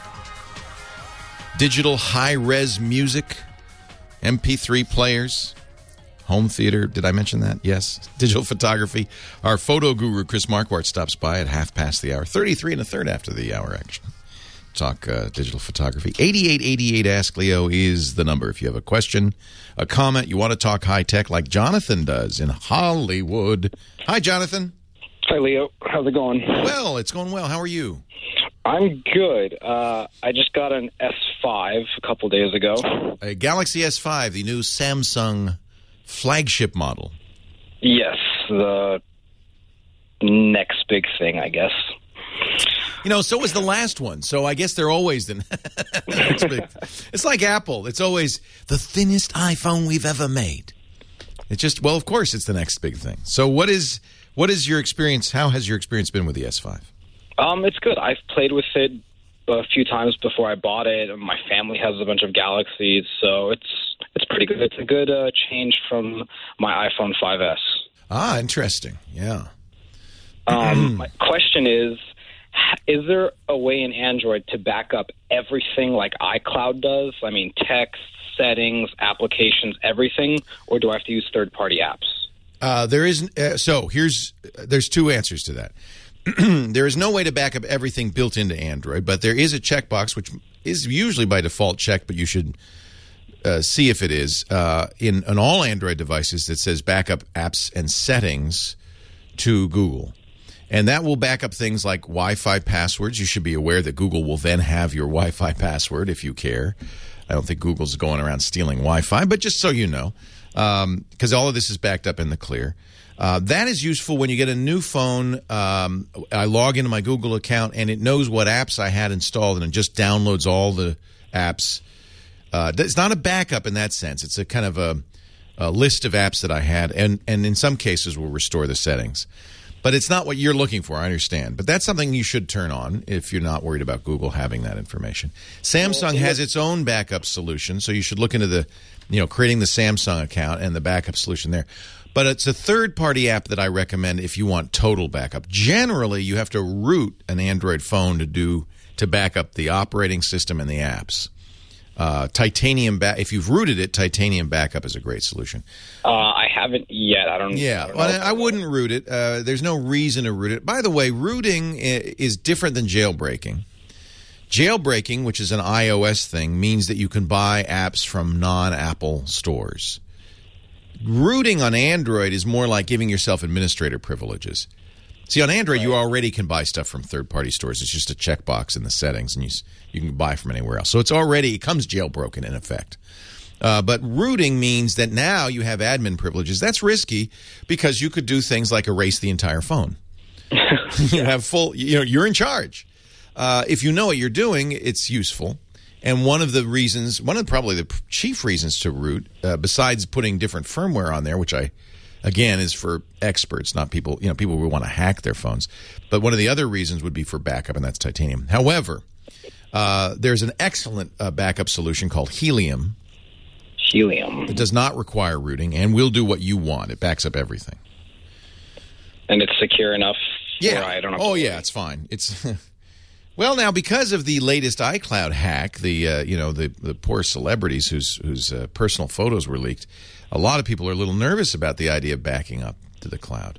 digital high-res music, MP3 players, home theater. Did I mention that? Yes. Digital photography. Our photo guru, Chris Marquardt, stops by at 1/2 33 1/3 after the hour, actually. Talk digital photography. 8888 Ask Leo is the number if you have a question, a comment, you want to talk high-tech like Jonathan does in Hollywood. Hi, Jonathan. Hi, Leo. How's it going? Well, it's going well. How are you? I'm good. I just got an S5 a couple days ago. A Galaxy S5, the new Samsung flagship model. Yes, the next big thing, I guess. So was the last one. So I guess they're always the next big. It's like Apple. It's always the thinnest iPhone we've ever made. It's just, of course, it's the next big thing. So what is your experience? How has your experience been with the S5? It's good. I've played with it a few times before I bought it. My family has a bunch of Galaxies, so it's pretty good. It's a good change from my iPhone 5S. Ah, interesting. Yeah. My question is there a way in Android to back up everything like iCloud does? I mean, texts, settings, applications, everything, or do I have to use third-party apps? There's two answers to that. There is no way to back up everything built into Android, but there is a checkbox, which is usually by default checked, but you should see if it is in all Android devices that says backup apps and settings to Google. And that will back up things like Wi-Fi passwords. You should be aware that Google will then have your Wi-Fi password if you care. I don't think Google's going around stealing Wi-Fi, but just so you know, because all of this is backed up in the clear. That is useful when you get a new phone. I log into my Google account, and it knows what apps I had installed, and it just downloads all the apps. It's not a backup in that sense. It's a kind of a list of apps that I had, and in some cases will restore the settings. But it's not what you're looking for, I understand. But that's something you should turn on if you're not worried about Google having that information. Samsung has its own backup solution, so you should look into creating the Samsung account and the backup solution there. But it's a third-party app that I recommend if you want total backup. Generally, you have to root an Android phone to back up the operating system and the apps. If you've rooted it, Titanium Backup is a great solution. I haven't yet. I don't know. I wouldn't root it. There's no reason to root it. By the way, rooting is different than jailbreaking. Jailbreaking, which is an iOS thing, means that you can buy apps from non-Apple stores. Rooting on Android is more like giving yourself administrator privileges. See, on Android, you already can buy stuff from third-party stores. It's just a checkbox in the settings, and you can buy from anywhere else. So it comes jailbroken in effect. But rooting means that now you have admin privileges. That's risky because you could do things like erase the entire phone. You have you're in charge. If you know what you're doing, it's useful. And one of probably the chief reasons to root, besides putting different firmware on there, which again, is for experts, not people, people who want to hack their phones. But one of the other reasons would be for backup, and that's Titanium. However, there's an excellent backup solution called Helium. It does not require rooting and will do what you want. It backs up everything. And it's secure enough? It's fine. It's well, now, because of the latest iCloud hack, the poor celebrities whose personal photos were leaked, a lot of people are a little nervous about the idea of backing up to the cloud.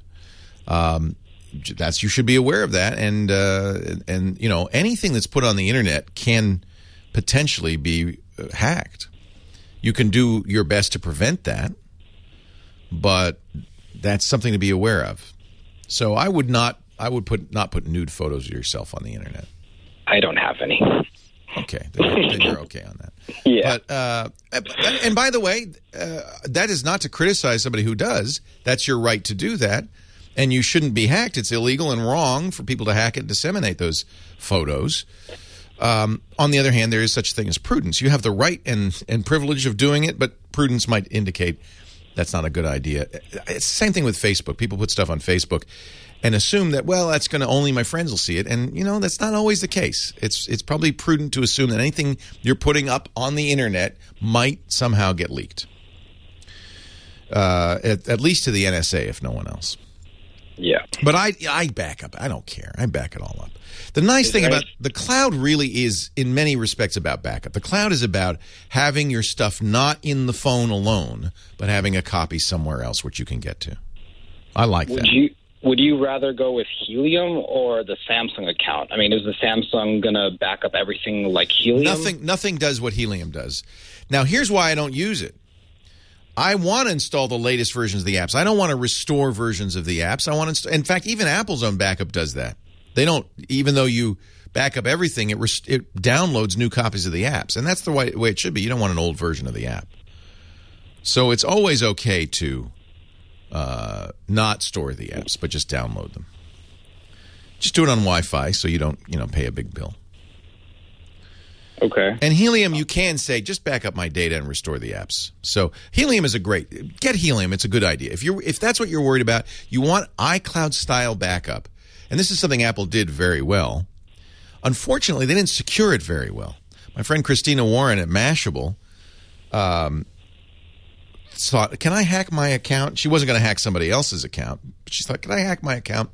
You should be aware of that, and anything that's put on the internet can potentially be hacked. You can do your best to prevent that, but that's something to be aware of. So I would not put nude photos of yourself on the internet. I don't have any. Okay, then you're okay on that. Yeah. But and by the way, that is not to criticize somebody who does. That's your right to do that, and you shouldn't be hacked. It's illegal and wrong for people to hack and disseminate those photos. On the other hand, there is such a thing as prudence. You have the right and privilege of doing it, but prudence might indicate that's not a good idea. It's the same thing with Facebook. People put stuff on Facebook and assume that, that's going to only my friends will see it. And, that's not always the case. It's probably prudent to assume that anything you're putting up on the internet might somehow get leaked. At least to the NSA, if no one else. Yeah. But I back up. I don't care. I back it all up. The nice thing about the cloud really is, in many respects, about backup. The cloud is about having your stuff not in the phone alone, but having a copy somewhere else which you can get to. I like that. Would you rather go with Helium or the Samsung account? I mean, is the Samsung going to back up everything like Helium? Nothing does what Helium does. Now, here's why I don't use it. I want to install the latest versions of the apps. I don't want to restore versions of the apps. In fact, even Apple's own backup does that. They don't, even though you back up everything, it downloads new copies of the apps. And that's the way it should be. You don't want an old version of the app. So it's always okay to not store the apps, but just download them. Just do it on Wi-Fi so you don't, pay a big bill. Okay. And Helium, you can say, just back up my data and restore the apps. So Helium is get Helium. It's a good idea. If that's what you're worried about, you want iCloud-style backup. And this is something Apple did very well. Unfortunately, they didn't secure it very well. My friend Christina Warren at Mashable thought, can I hack my account? She wasn't going to hack somebody else's account, but she thought, can I hack my account?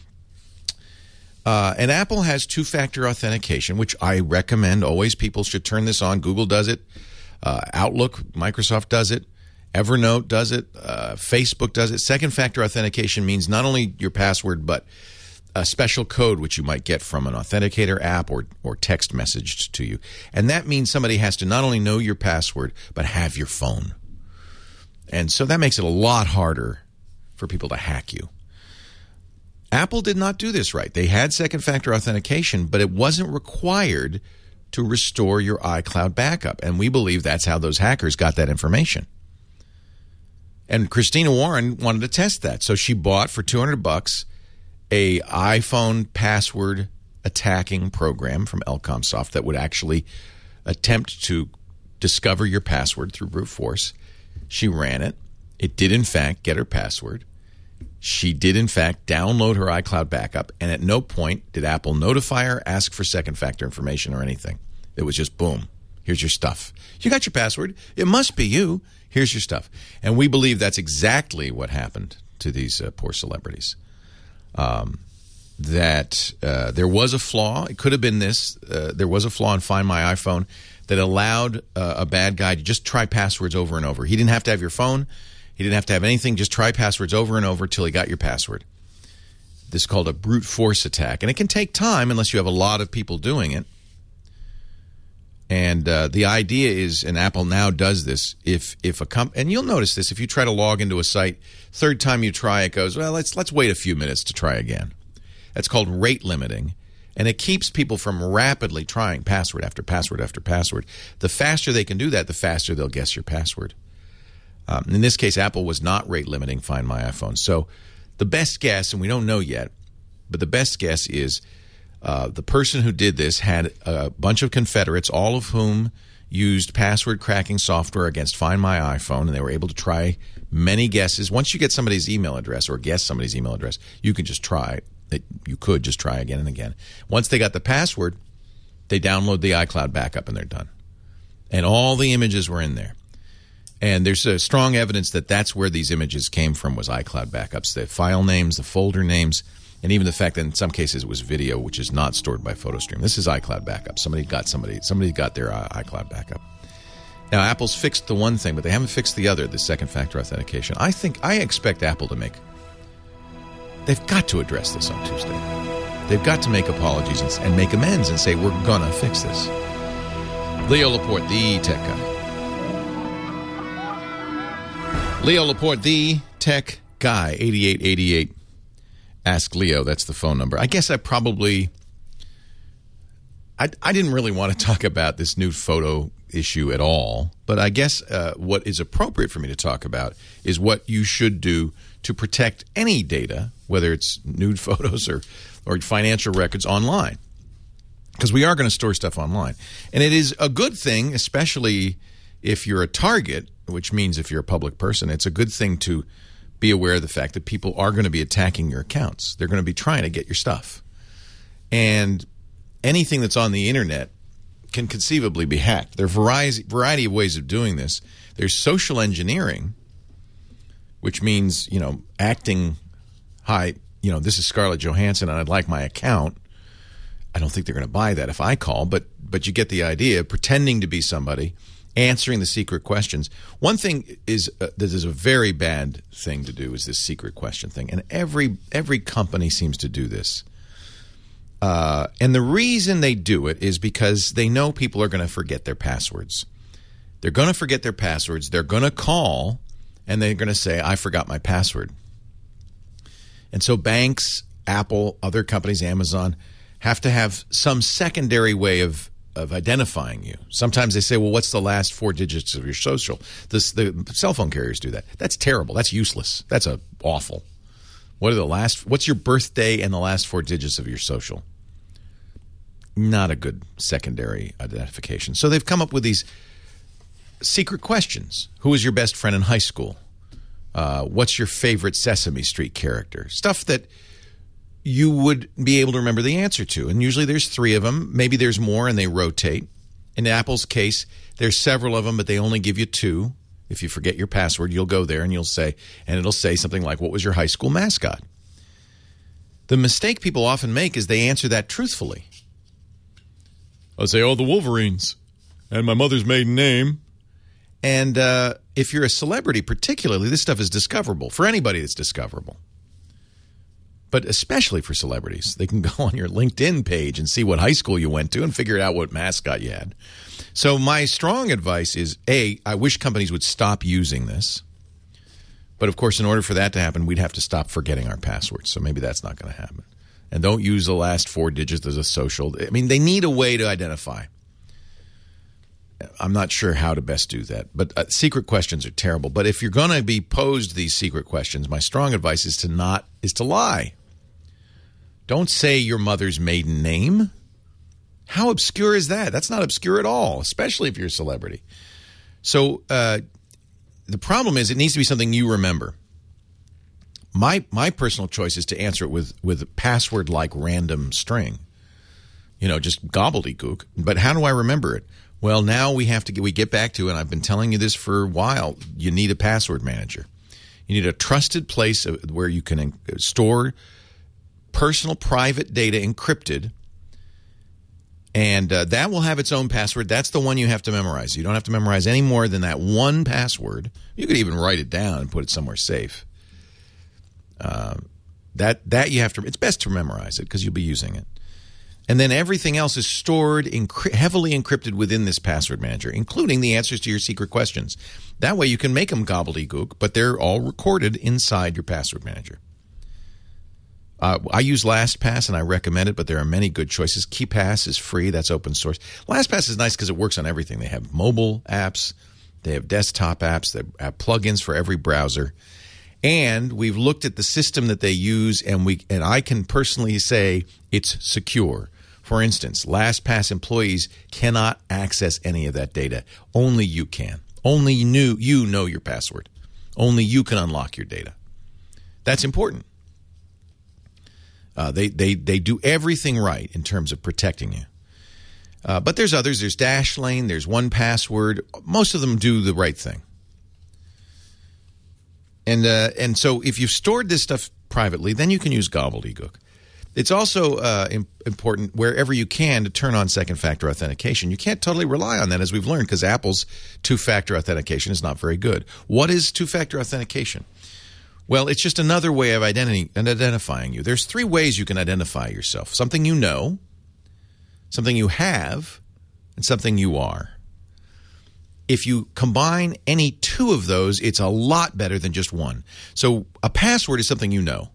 And Apple has two-factor authentication, which I recommend always. People should turn this on. Google does it. Outlook, Microsoft does it. Evernote does it. Facebook does it. Second factor authentication means not only your password, but a special code which you might get from an authenticator app or text messaged to you. And that means somebody has to not only know your password, but have your phone. And so that makes it a lot harder for people to hack you. Apple did not do this right. They had second factor authentication, but it wasn't required to restore your iCloud backup. And we believe that's how those hackers got that information. And Christina Warren wanted to test that. So she bought for $200 a iPhone password attacking program from Elcomsoft that would actually attempt to discover your password through brute force. She ran it. It did, in fact, get her password. She did, in fact, download her iCloud backup. And at no point did Apple notify her, ask for second factor information or anything. It was just, boom, here's your stuff. You got your password. It must be you. Here's your stuff. And we believe that's exactly what happened to these poor celebrities. There was a flaw. It could have been this. There was a flaw in Find My iPhone that allowed a bad guy to just try passwords over and over. He didn't have to have your phone. He didn't have to have anything. Just try passwords over and over till he got your password. This is called a brute force attack. And it can take time unless you have a lot of people doing it. And the idea is, and Apple now does this, if a and you'll notice this, if you try to log into a site, third time you try, it goes, well, let's wait a few minutes to try again. That's called rate limiting, and it keeps people from rapidly trying password after password after password. The faster they can do that, the faster they'll guess your password. In this case, Apple was not rate limiting Find My iPhone. So the best guess, and we don't know yet, but the best guess is the person who did this had a bunch of confederates, all of whom used password cracking software against Find My iPhone, and they were able to try many guesses. Once you get somebody's email address or guess somebody's email address, you can just try it. You could just try again and again. Once they got the password, they download the iCloud backup and they're done. And all the images were in there. And there's strong evidence that that's where these images came from, was iCloud backups, the file names, the folder names, and even the fact that in some cases it was video, which is not stored by PhotoStream. This is iCloud backup. Somebody got their iCloud backup. Now, Apple's fixed the one thing, but they haven't fixed the other, the second factor authentication. I expect Apple to they've got to address this on Tuesday. They've got to make apologies and make amends and say, we're going to fix this. Leo Laporte, the tech guy. Leo Laporte, the tech guy, 8888. Ask Leo, that's the phone number. I guess I didn't really want to talk about this new photo issue at all, but I guess what is appropriate for me to talk about is what you should do to protect any data, whether it's nude photos or financial records online, because we are going to store stuff online. And it is a good thing, especially if you're a target, which means if you're a public person, it's a good thing to be aware of the fact that people are going to be attacking your accounts. They're going to be trying to get your stuff. And anything that's on the internet can conceivably be hacked. There are a variety of ways of doing this. There's social engineering, which means, acting, hi, this is Scarlett Johansson and I'd like my account. I don't think they're going to buy that if I call, but you get the idea. Pretending to be somebody, answering the secret questions. One thing is that is a very bad thing to do is this secret question thing, and every company seems to do this. And the reason they do it is because they know people are going to forget their passwords. They're going to forget their passwords. They're going to call, and they're going to say, I forgot my password. And so banks, Apple, other companies, Amazon, have to have some secondary way of identifying you. Sometimes they say, well, what's the last 4 digits of your social? The cell phone carriers do that. That's terrible. That's useless. That's awful. What's your birthday and the last 4 digits of your social? Not a good secondary identification. So they've come up with these secret questions. Who was your best friend in high school? What's your favorite Sesame Street character? Stuff that you would be able to remember the answer to. And usually there's 3 of them. Maybe there's more and they rotate. In Apple's case, there's several of them, but they only give you 2. If you forget your password, you'll go there and it'll say something like, what was your high school mascot? The mistake people often make is they answer that truthfully. I'll say, the Wolverines. And my mother's maiden name And if you're a celebrity, particularly, this stuff is discoverable for anybody that's discoverable. But especially for celebrities. They can go on your LinkedIn page and see what high school you went to and figure out what mascot you had. So my strong advice is, A, I wish companies would stop using this. But, of course, in order for that to happen, we'd have to stop forgetting our passwords. So maybe that's not going to happen. And don't use the last 4 digits as a social. I mean, they need a way to identify. I'm not sure how to best do that. But secret questions are terrible. But if you're going to be posed these secret questions, my strong advice is to lie. Don't say your mother's maiden name. How obscure is that? That's not obscure at all, especially if you're a celebrity. So the problem is it needs to be something you remember. My personal choice is to answer it with a password-like random string. Just gobbledygook. But how do I remember it? Well, now we get back to, and I've been telling you this for a while, you need a password manager. You need a trusted place where you can store personal private data encrypted, and that will have its own password. That's the one you have to memorize. You don't have to memorize any more than that one password. You could even write it down and put it somewhere safe. That you have to. It's best to memorize it because you'll be using it. And then everything else is stored heavily encrypted within this password manager, including the answers to your secret questions. That way you can make them gobbledygook, but they're all recorded inside your password manager. I use LastPass, and I recommend it, but there are many good choices. KeePass is free. That's open source. LastPass is nice because it works on everything. They have mobile apps. They have desktop apps. They have plugins for every browser. And we've looked at the system that they use, and I can personally say it's secure. For instance, LastPass employees cannot access any of that data. Only you can. Only you know your password. Only you can unlock your data. That's important. They do everything right in terms of protecting you. But there's others. There's Dashlane. There's 1Password. Most of them do the right thing. And so if you've stored this stuff privately, then you can use gobbledygook. It's also important wherever you can to turn on second-factor authentication. You can't totally rely on that, as we've learned, because Apple's two-factor authentication is not very good. What is two-factor authentication? Well, it's just another way of identifying you. There's 3 ways you can identify yourself. Something you know, something you have, and something you are. If you combine any 2 of those, it's a lot better than just one. So a password is something you know.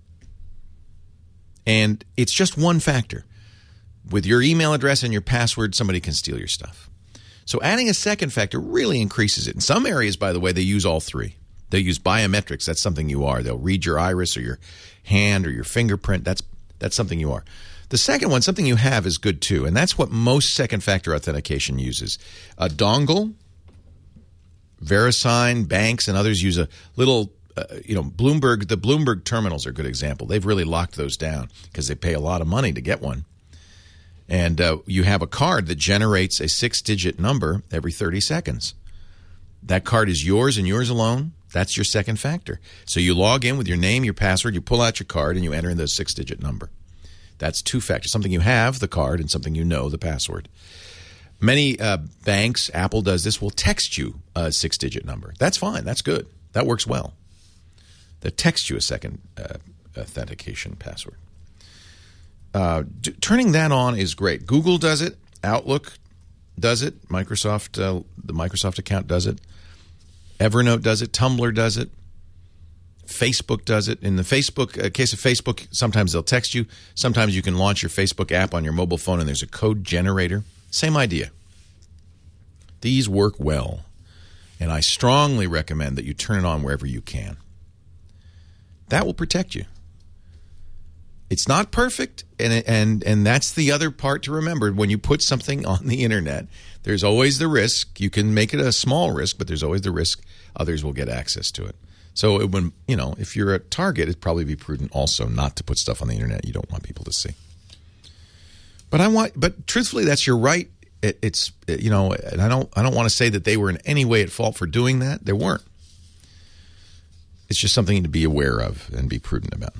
And it's just one factor. With your email address and your password, somebody can steal your stuff. So adding a second factor really increases it. In some areas, by the way, they use all 3. They use biometrics. That's something you are. They'll read your iris or your hand or your fingerprint. That's something you are. The second one, something you have, is good too, and that's what most second-factor authentication uses. A dongle, VeriSign, banks, and others use a little, Bloomberg. The Bloomberg terminals are a good example. They've really locked those down because they pay a lot of money to get one. And you have a card that generates a 6-digit number every 30 seconds. That card is yours and yours alone. That's your second factor. So you log in with your name, your password, you pull out your card, and you enter in the 6-digit number. That's 2 factors. Something you have, the card, and something you know, the password. Many banks, Apple does this, will text you a 6-digit number. That's fine. That's good. That works well. They'll text you a second authentication password. Turning that on is great. Google does it. Outlook does it. Microsoft, the Microsoft account does it. Evernote does it. Tumblr does it. Facebook does it. In the case of Facebook, sometimes they'll text you. Sometimes you can launch your Facebook app on your mobile phone and there's a code generator. Same idea. These work well. And I strongly recommend that you turn it on wherever you can. That will protect you. It's not perfect, and that's the other part to remember. When you put something on the internet, there's always the risk. You can make it a small risk, but there's always the risk others will get access to it. So if you're a target, it'd probably be prudent also not to put stuff on the internet you don't want people to see. But truthfully, that's your right. And I don't want to say that they were in any way at fault for doing that. They weren't. It's just something to be aware of and be prudent about.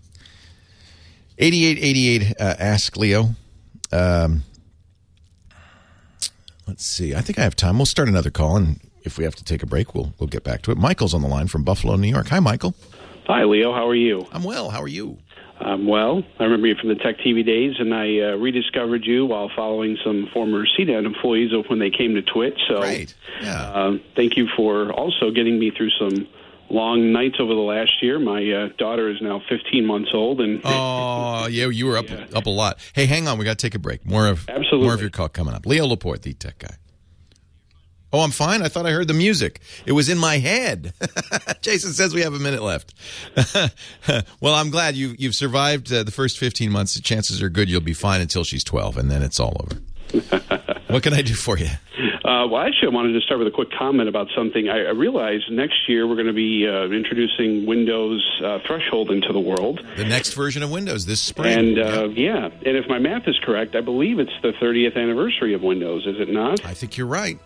8888 Ask Leo. Let's see. I think I have time. We'll start another call, and if we have to take a break, we'll get back to it. Michael's on the line from Buffalo, New York. Hi, Michael. Hi, Leo. How are you? I'm well. How are you? I'm well. I remember you from the Tech TV days, and I rediscovered you while following some former CDAT employees when they came to Twitch. So, Great. Yeah. Thank you for also getting me through some long nights over the last year. My daughter is now 15 months old, and you were up a lot. Hey, hang on, we got to take a break. More of your call coming up. Leo Laporte, the tech guy. Oh, I'm fine. I thought I heard the music. It was in my head. Jason says we have a minute left. Well, I'm glad you've survived the first 15 months. The chances are good you'll be fine until she's 12, and then it's all over. What can I do for you? Well, actually, I wanted to start with a quick comment about something. I realize next year we're going to be introducing Windows Threshold into the world. The next version of Windows this spring. And, and if my math is correct, I believe it's the 30th anniversary of Windows, is it not? I think you're right.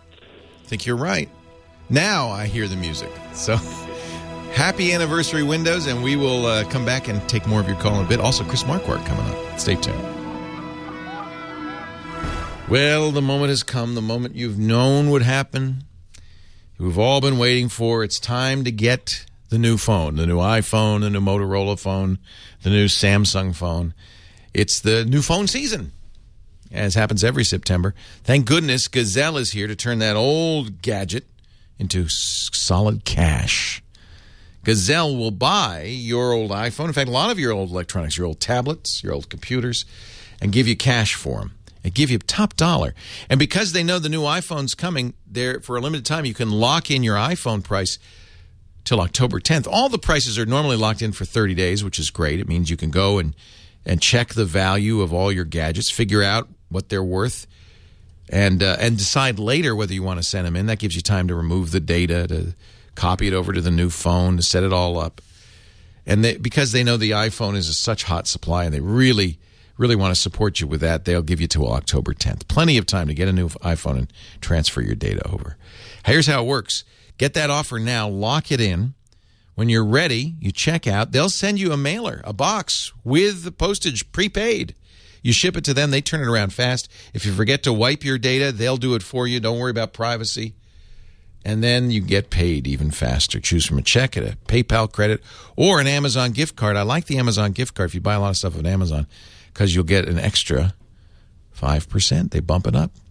Now I hear the music. So happy anniversary, Windows, and we will come back and take more of your call in a bit. Also, Chris Marquardt coming up. Stay tuned. Well, the moment has come, the moment you've known would happen. We've all been waiting for. It's time to get the new phone, the new iPhone, the new Motorola phone, the new Samsung phone. It's the new phone season, as happens every September. Thank goodness Gazelle is here to turn that old gadget into solid cash. Gazelle will buy your old iPhone, in fact, a lot of your old electronics, your old tablets, your old computers, and give you cash for them. They give you top dollar. And because they know the new iPhone's coming, for a limited time, you can lock in your iPhone price till October 10th. All the prices are normally locked in for 30 days, which is great. It means you can go and check the value of all your gadgets, figure out what they're worth, and decide later whether you want to send them in. That gives you time to remove the data, to copy it over to the new phone, to set it all up. And because they know the iPhone is such hot supply and they really want to support you with that, they'll give you till October 10th. Plenty of time to get a new iPhone and transfer your data over. Here's how it works. Get that offer now. Lock it in. When you're ready, you check out. They'll send you a mailer, a box with the postage prepaid. You ship it to them. They turn it around fast. If you forget to wipe your data, they'll do it for you. Don't worry about privacy. And then you get paid even faster. Choose from a check, a PayPal credit, or an Amazon gift card. I like the Amazon gift card if you buy a lot of stuff on Amazon, because you'll get an extra 5%. They bump it up.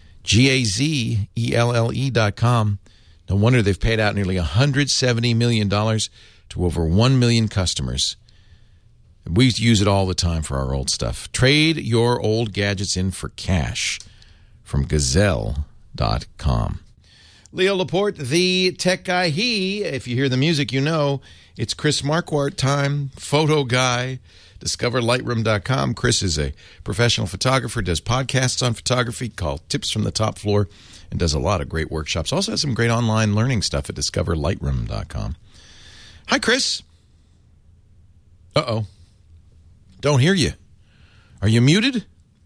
GAZELLE.com. No wonder they've paid out nearly $170 million to over 1 million customers. We use it all the time for our old stuff. Trade your old gadgets in for cash from Gazelle.com. Leo Laporte, the tech guy. If you hear the music, you know it's Chris Marquardt time, photo guy. Discover Lightroom.com. Chris is a professional photographer, does podcasts on photography called Tips from the Top Floor, and does a lot of great workshops. Also has some great online learning stuff at DiscoverLightroom.com. Hi, Chris. Uh-oh. Don't hear you. Are you muted?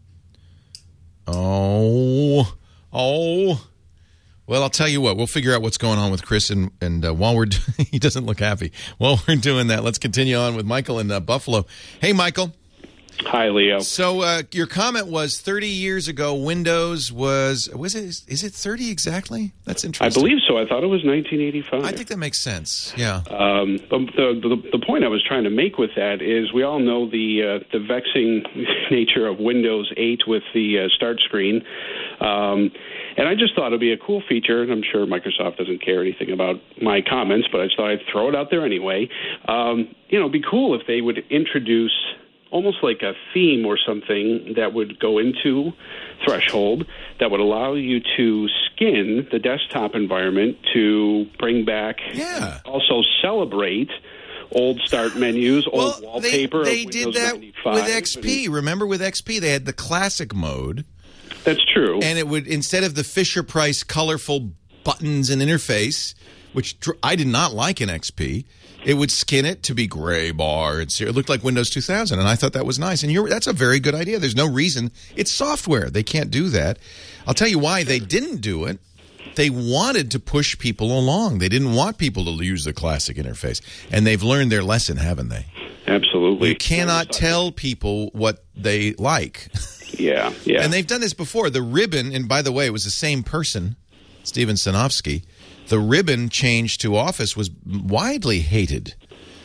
Oh. Well, I'll tell you what. We'll figure out what's going on with Chris, and while we're he doesn't look happy. While we're doing that, let's continue on with Michael in Buffalo. Hey, Michael. Hi, Leo. So your comment was 30 years ago, Windows was it 30 exactly? That's interesting. I believe so. I thought it was 1985. I think that makes sense. Yeah. The point I was trying to make with that is we all know the vexing nature of Windows 8 with the start screen. And I just thought it'd be a cool feature, and I'm sure Microsoft doesn't care anything about my comments, but I just thought I'd throw it out there anyway. It'd be cool if they would introduce almost like a theme or something that would go into Threshold that would allow you to skin the desktop environment to bring back, also celebrate old start menus, old wallpaper. They did that with XP. Remember with XP, they had the classic mode. That's true. And it would, instead of the Fisher-Price colorful buttons and interface, which I did not like in XP, it would skin it to be gray bar. It looked like Windows 2000, and I thought that was nice. And that's a very good idea. There's no reason. It's software. They can't do that. I'll tell you why they didn't do it. They wanted to push people along. They didn't want people to use the classic interface. And they've learned their lesson, haven't they? Absolutely. You cannot tell people what they like. Yeah. And they've done this before. The ribbon, and by the way, it was the same person, Steven Sinofsky, the ribbon change to Office was widely hated.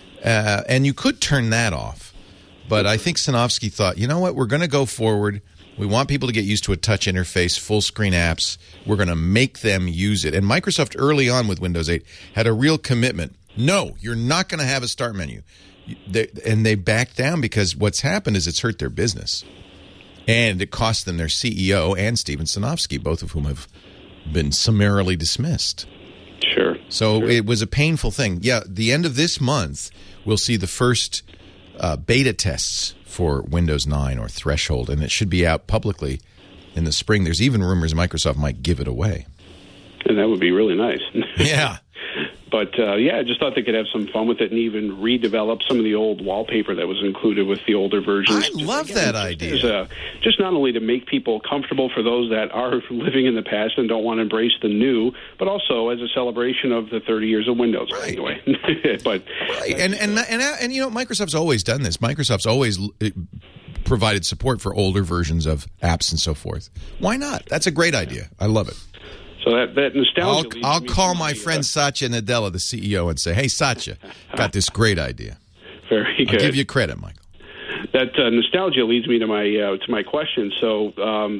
And you could turn that off. But I think Sinofsky thought, you know what, we're going to go forward. We want people to get used to a touch interface, full-screen apps. We're going to make them use it. And Microsoft early on with Windows 8 had a real commitment. No, you're not going to have a start menu. And they backed down because what's happened is it's hurt their business. And it cost them their CEO and Steven Sinofsky, both of whom have been summarily dismissed. Sure. So it was a painful thing. Yeah, the end of this month, we'll see the first beta tests for Windows 9 or Threshold, and it should be out publicly in the spring. There's even rumors Microsoft might give it away. And that would be really nice. Yeah. But, I just thought they could have some fun with it and even redevelop some of the old wallpaper that was included with the older versions. I love that idea. Just not only to make people comfortable for those that are living in the past and don't want to embrace the new, but also as a celebration of the 30 years of Windows. Right. Anyway. But right. And you know, Microsoft's always done this. Microsoft's always provided support for older versions of apps and so forth. Why not? That's a great idea. I love it. So that nostalgia. I'll call my friend Satya Nadella, the CEO, and say, "Hey, Satya, got this great idea." Very good. I'll give you credit, Michael. That nostalgia leads me to my question. So,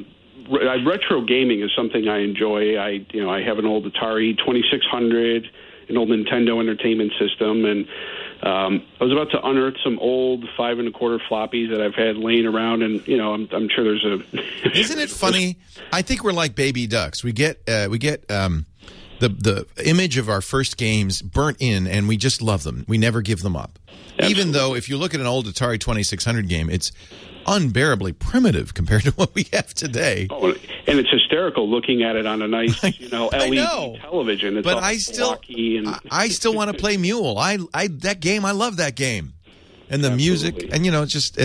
retro gaming is something I enjoy. I have an old Atari 2600, an old Nintendo Entertainment System, and I was about to unearth some old 5 1/4 floppies that I've had laying around, and I'm sure there's a. Isn't it funny? I think we're like baby ducks. We get the image of our first games burnt in, and we just love them. We never give them up. Absolutely. Even though if you look at an old Atari 2600 game, it's unbearably primitive compared to what we have today. Oh, and it's hysterical looking at it on a nice, LED television. It's but I still want to play Mule. I love that game, and the music, and just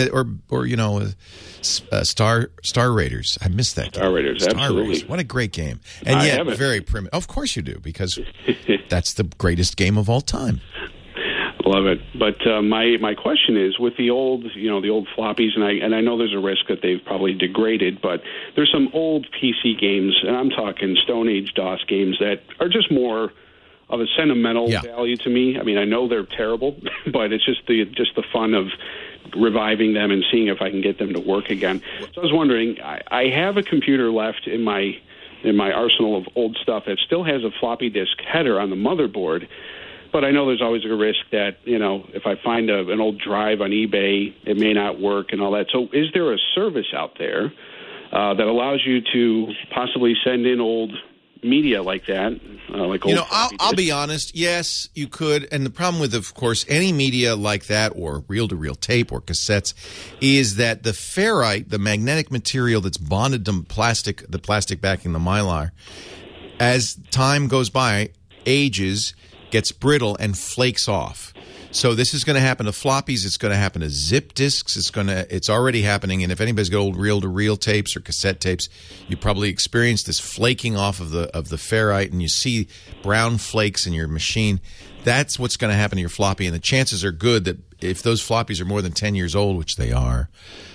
Star Raiders. I miss that game. Star Raiders, absolutely. Raiders. What a great game, and yet very primitive. Of course you do, because that's the greatest game of all time. Love it. But my question is, with the old, the old floppies, and I know there's a risk that they've probably degraded, but there's some old PC games, and I'm talking Stone Age DOS games that are just more of a sentimental value to me. I mean, I know they're terrible, but it's just the fun of reviving them and seeing if I can get them to work again. So I was wondering, I have a computer left in my arsenal of old stuff that still has a floppy disk header on the motherboard. But I know there's always a risk that, if I find an old drive on eBay, it may not work and all that. So is there a service out there that allows you to possibly send in old media like that? I'll be honest. Yes, you could. And the problem with, of course, any media like that or reel-to-reel tape or cassettes is that the ferrite, the magnetic material that's bonded to the plastic backing the Mylar, as time goes by, ages, gets brittle and flakes off. So this is going to happen to floppies. It's going to happen to zip disks. It's already happening. And if anybody's got old reel-to-reel tapes or cassette tapes, you probably experienced this flaking off of the ferrite, and you see brown flakes in your machine. That's what's going to happen to your floppy. And the chances are good that if those floppies are more than 10 years old, which they are,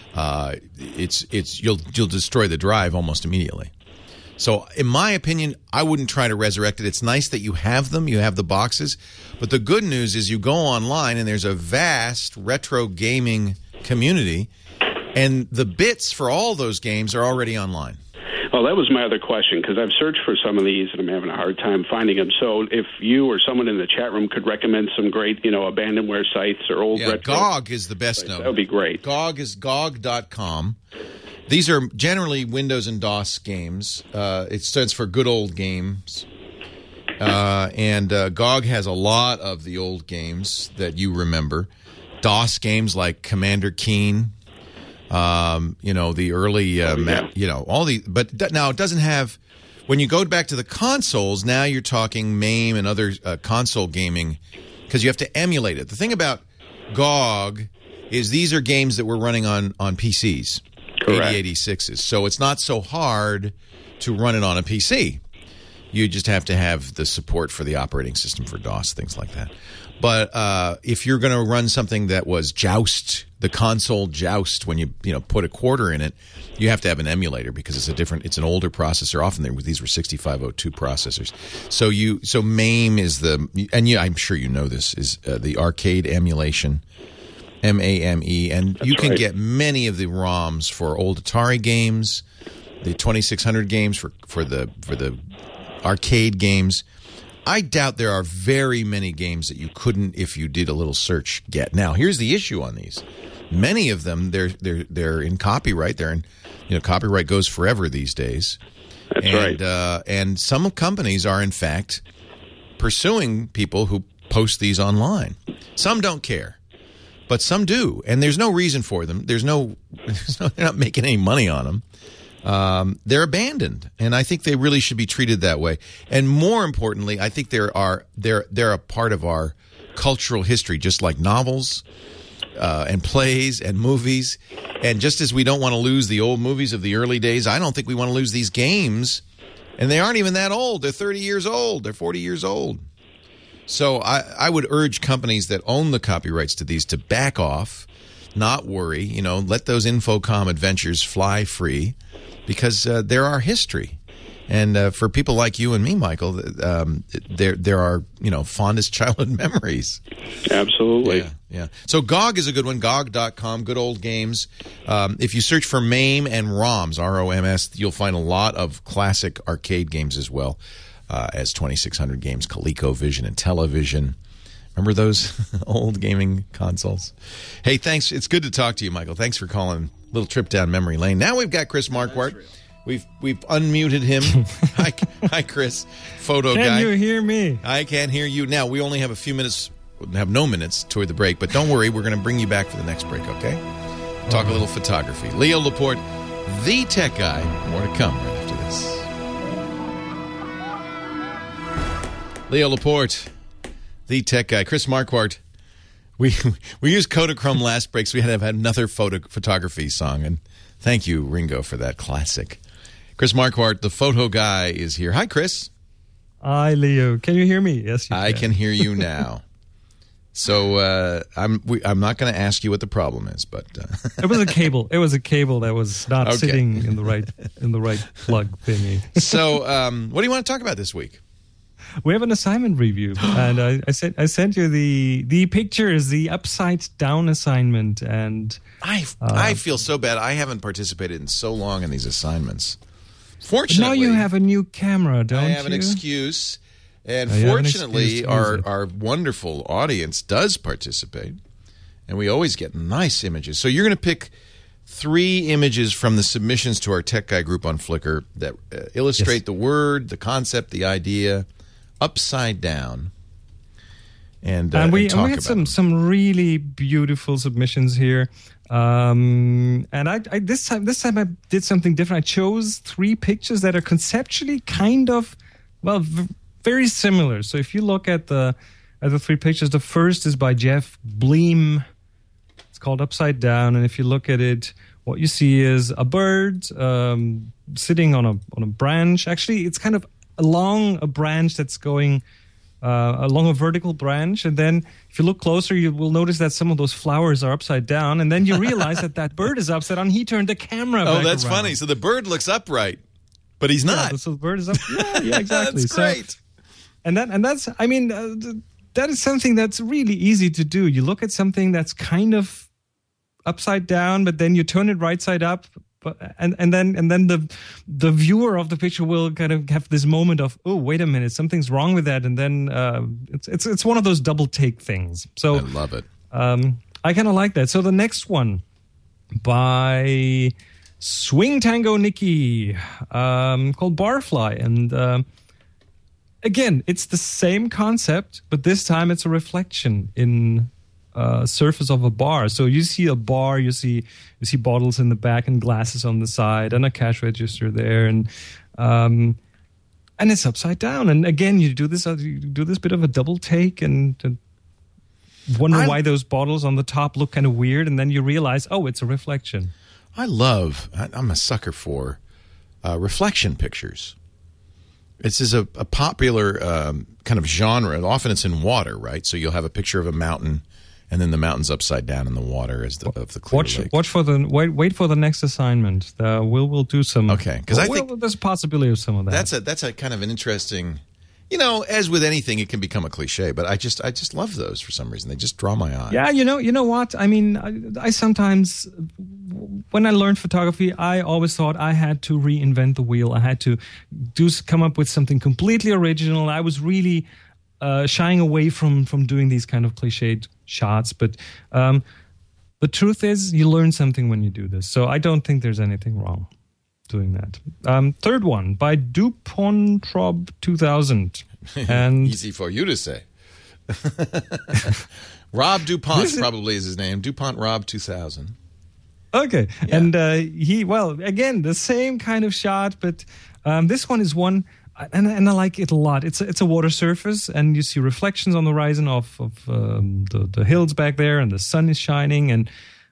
you'll destroy the drive almost immediately. So, in my opinion, I wouldn't try to resurrect it. It's nice that you have them, you have the boxes. But the good news is you go online and there's a vast retro gaming community, and the bits for all those games are already online. Well, that was my other question, because I've searched for some of these and I'm having a hard time finding them. So if you or someone in the chat room could recommend some great, abandonware sites or old retro... GOG is the best known. That would be great. GOG is GOG.com. These are generally Windows and DOS games. It stands for Good Old Games. And GOG has a lot of the old games that you remember. DOS games like Commander Keen, the early, all the. But now it doesn't have. When you go back to the consoles, now you're talking MAME and other console gaming, because you have to emulate it. The thing about GOG is these are games that we're running on PCs. 8086s. So it's not so hard to run it on a PC. You just have to have the support for the operating system for DOS, things like that. But if you're going to run something that was Joust, the console Joust, when you put a quarter in it, you have to have an emulator because it's an older processor. Often these were 6502 processors. So MAME is I'm sure you know this, is the arcade emulation, MAME, and you can get many of the ROMs for old Atari games, the 2600 games for the arcade games. I doubt there are very many games that you couldn't, if you did a little search, get. Now, here's the issue on these. Many of them, they're in copyright. They're in, copyright goes forever these days. That's right. And some companies are, in fact, pursuing people who post these online. Some don't care, but some do, and there's no reason for them. They're not making any money on them. They're abandoned, and I think they really should be treated that way. And more importantly, I think they're a part of our cultural history, just like novels and plays and movies. And just as we don't want to lose the old movies of the early days, I don't think we want to lose these games. And they aren't even that old. They're 30 years old. They're 40 years old. So I would urge companies that own the copyrights to these to back off, not worry, let those Infocom adventures fly free, because they're our history. And for people like you and me, Michael, there are, fondest childhood memories. Absolutely. Yeah. So GOG is a good one, GOG.com, good old games. If you search for MAME and ROMs, ROMS, you'll find a lot of classic arcade games as well as 2600 games, ColecoVision and Television. Remember those old gaming consoles? Hey, thanks. It's good to talk to you, Michael. Thanks for calling. Little trip down memory lane. Now we've got Chris Marquardt. We've unmuted him. Hi, Chris. Photo guy. Can you hear me? I can't hear you. Now, we only have a few minutes, have no minutes toward the break, but don't worry. We're going to bring you back for the next break, okay? Talk a little photography. Leo Laporte, the tech guy. More to come right after this. Leo Laporte, the tech guy. Chris Marquardt. We used Kodachrome last break, so we had to have another photography song. And thank you, Ringo, for that classic. Chris Marquardt, the photo guy, is here. Hi, Chris. Hi, Leo. Can you hear me? Yes, you can. I can hear you now. So I'm not going to ask you what the problem is, but it was a cable. It was a cable that was not sitting in the right plug thingy. So what do you want to talk about this week? We have an assignment review, and I sent you the pictures, the upside down assignment, and I feel so bad. I haven't participated in so long in these assignments. Fortunately, now you have a new camera, don't you? I have an excuse, and fortunately, our wonderful audience does participate, and we always get nice images. So you're going to pick 3 images from the submissions to our Tech Guy group on Flickr that illustrate the word, the concept, the idea, upside down, and we had some really beautiful submissions here. And I this time I did something different. I chose 3 pictures that are conceptually kind of very similar. So if you look at the 3 pictures, the first is by Jeff Bleem. It's called Upside Down, and if you look at it, what you see is a bird sitting on a branch. Actually, it's kind of along a branch that's going along a vertical branch, and then if you look closer, you will notice that some of those flowers are upside down, and then you realize that bird is upside down. He turned the camera back that's around. Funny. So the bird looks upright, but he's not. Yeah, so the bird is up. Yeah, exactly. That's great. That's I mean, that is something that's really easy to do. You look at something that's kind of upside down, but then you turn it right side up. And then the viewer of the picture will kind of have this moment of, oh, wait a minute, something's wrong with that, and then it's one of those double take things. So I love it. I kind of like that. So the next one by Swing Tango Nikki, called Barfly, and again, it's the same concept, but this time it's a reflection in surface of a bar. So you see a bar, you see bottles in the back and glasses on the side and a cash register there, and it's upside down. And again, you do this bit of a double take and wonder why those bottles on the top look kind of weird, and then you realize, oh, it's a reflection. I'm a sucker for reflection pictures. This is a popular kind of genre. Often it's in water, right? So you'll have a picture of a mountain, and then the mountain's upside down in the water of the clear lake. Wait for the next assignment. We'll do some. Okay, because I think there's a possibility of some of that. That's a kind of an interesting. As with anything, it can become a cliche, but I just love those for some reason. They just draw my eye. Yeah, you know what? I mean, I sometimes, when I learned photography, I always thought I had to reinvent the wheel. I had to come up with something completely original. I was really shying away from doing these kind of cliched shots. But the truth is, you learn something when you do this. So I don't think there's anything wrong doing that. Third one by DuPont 2000. And easy for you to say. Rob DuPont probably is his name. DuPont Rob 2000. Okay. Yeah. And again, the same kind of shot, but this one is one, and I like it a lot. It's a water surface, and you see reflections on the horizon of the hills back there, and the sun is shining, and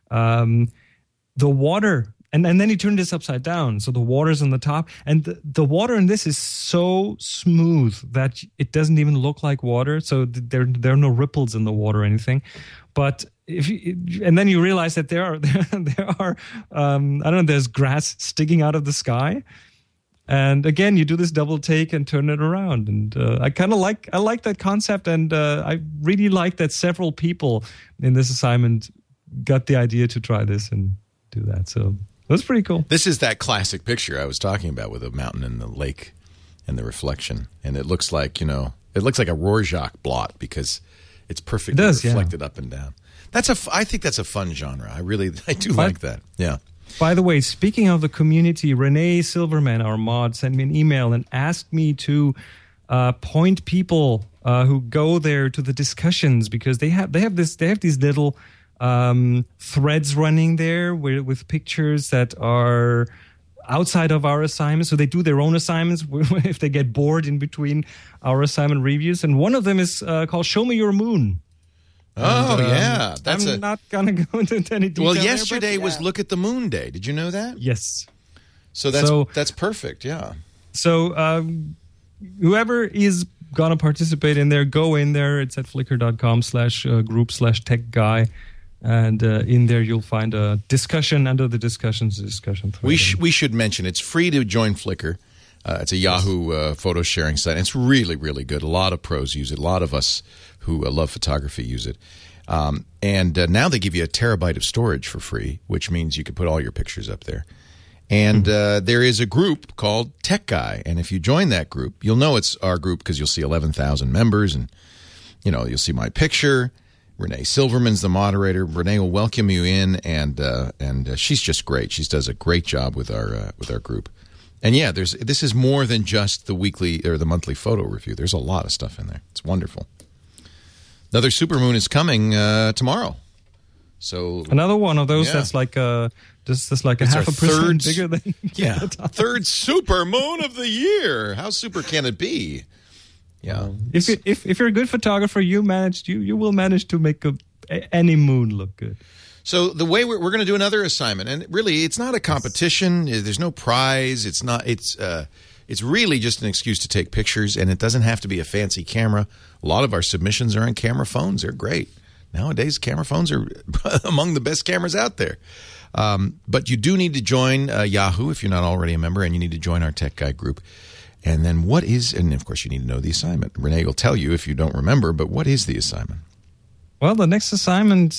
the water. And then you turn this upside down, so the water's on the top. And the water in this is so smooth that it doesn't even look like water. So there are no ripples in the water or anything. But and then you realize that there are I don't know, there's grass sticking out of the sky. And again, you do this double take and turn it around. And I like that concept. And I really like that several people in this assignment got the idea to try this and do that. So that's pretty cool. This is that classic picture I was talking about with the mountain and the lake and the reflection. And it looks like, a Rorschach blot because it's perfectly reflected up and down. I think that's a fun genre. I do like that. Yeah. By the way, speaking of the community, Renee Silverman, our mod, sent me an email and asked me to point people who go there to the discussions because they have these little threads running there with pictures that are outside of our assignments. So they do their own assignments if they get bored in between our assignment reviews. And one of them is called Show Me Your Moon. Oh, yeah. I'm not going to go into any detail. Well, yesterday was Look at the Moon Day. Did you know that? Yes. So that's perfect, yeah. So whoever is going to participate in there, go in there. It's at flickr.com/group/techguy. And in there, you'll find a discussion under the discussions discussion thread. We should mention it's free to join Flickr. It's a Yahoo photo sharing site. It's really, really good. A lot of pros use it. A lot of us who love photography use it. And now they give you a terabyte of storage for free, which means you can put all your pictures up there. And there is a group called Tech Guy. And if you join that group, you'll know it's our group because you'll see 11,000 members. And, you'll see my picture. Renee Silverman's the moderator. Renee will welcome you in, and she's just great. She does a great job with our group. And yeah, this is more than just the weekly or the monthly photo review. There's a lot of stuff in there. It's wonderful. Another supermoon is coming tomorrow. So another one of those that's like just like a half a percent bigger than third supermoon of the year. How super can it be? Yeah. If you're a good photographer, you will manage to make any moon look good. So the way we're going to do another assignment, and really it's not a competition. There's no prize. It's not. It's really just an excuse to take pictures, and it doesn't have to be a fancy camera. A lot of our submissions are on camera phones. They're great. Nowadays, camera phones are among the best cameras out there. But you do need to join Yahoo if you're not already a member, and you need to join our Tech Guy group. And then and of course you need to know the assignment. Renee will tell you if you don't remember, but what is the assignment? Well, the next assignment